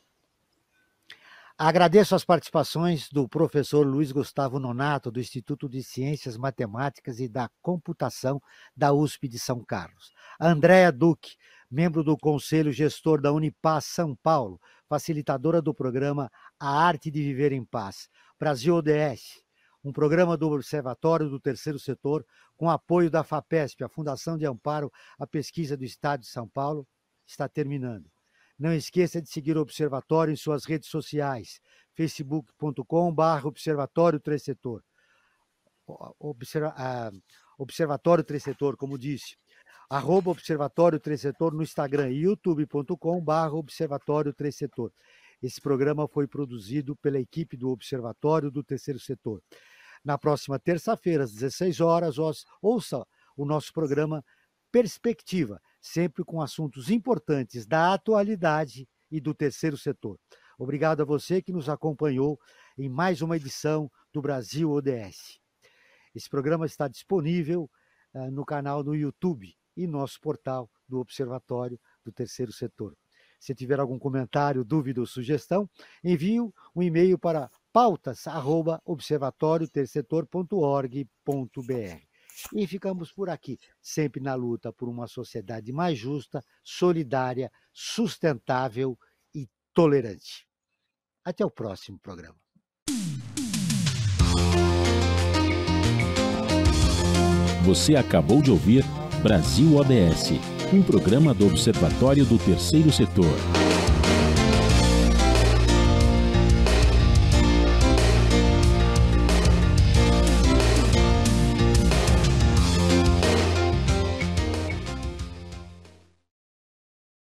Agradeço as participações do professor Luiz Gustavo Nonato, do Instituto de Ciências Matemáticas e da Computação da U S P de São Carlos. A Andréa Duque, membro do Conselho Gestor da Unipaz São Paulo, facilitadora do programa A Arte de Viver em Paz. Brasil O D S, um programa do Observatório do Terceiro Setor, com apoio da FAPESP, a Fundação de Amparo à Pesquisa do Estado de São Paulo, está terminando. Não esqueça de seguir o Observatório em suas redes sociais, facebook ponto com barra Observatório Três Setor. Observa, uh, Observatório Três Setor, como disse, arroba Observatório Três Setor no Instagram e youtube ponto com barra Observatório Três Setor. Esse programa foi produzido pela equipe do Observatório do Terceiro Setor. Na próxima terça-feira, às dezesseis horas, ouça o nosso programa Perspectiva, sempre com assuntos importantes da atualidade e do terceiro setor. Obrigado a você que nos acompanhou em mais uma edição do Brasil O D S. Esse programa está disponível uh, no canal no YouTube e nosso portal do Observatório do Terceiro Setor. Se tiver algum comentário, dúvida ou sugestão, envie um e-mail para pautas arroba observatório tercetor ponto org ponto br. E ficamos por aqui, sempre na luta por uma sociedade mais justa, solidária, sustentável e tolerante. Até o próximo programa. Você acabou de ouvir Brasil O D S, um programa do Observatório do Terceiro Setor.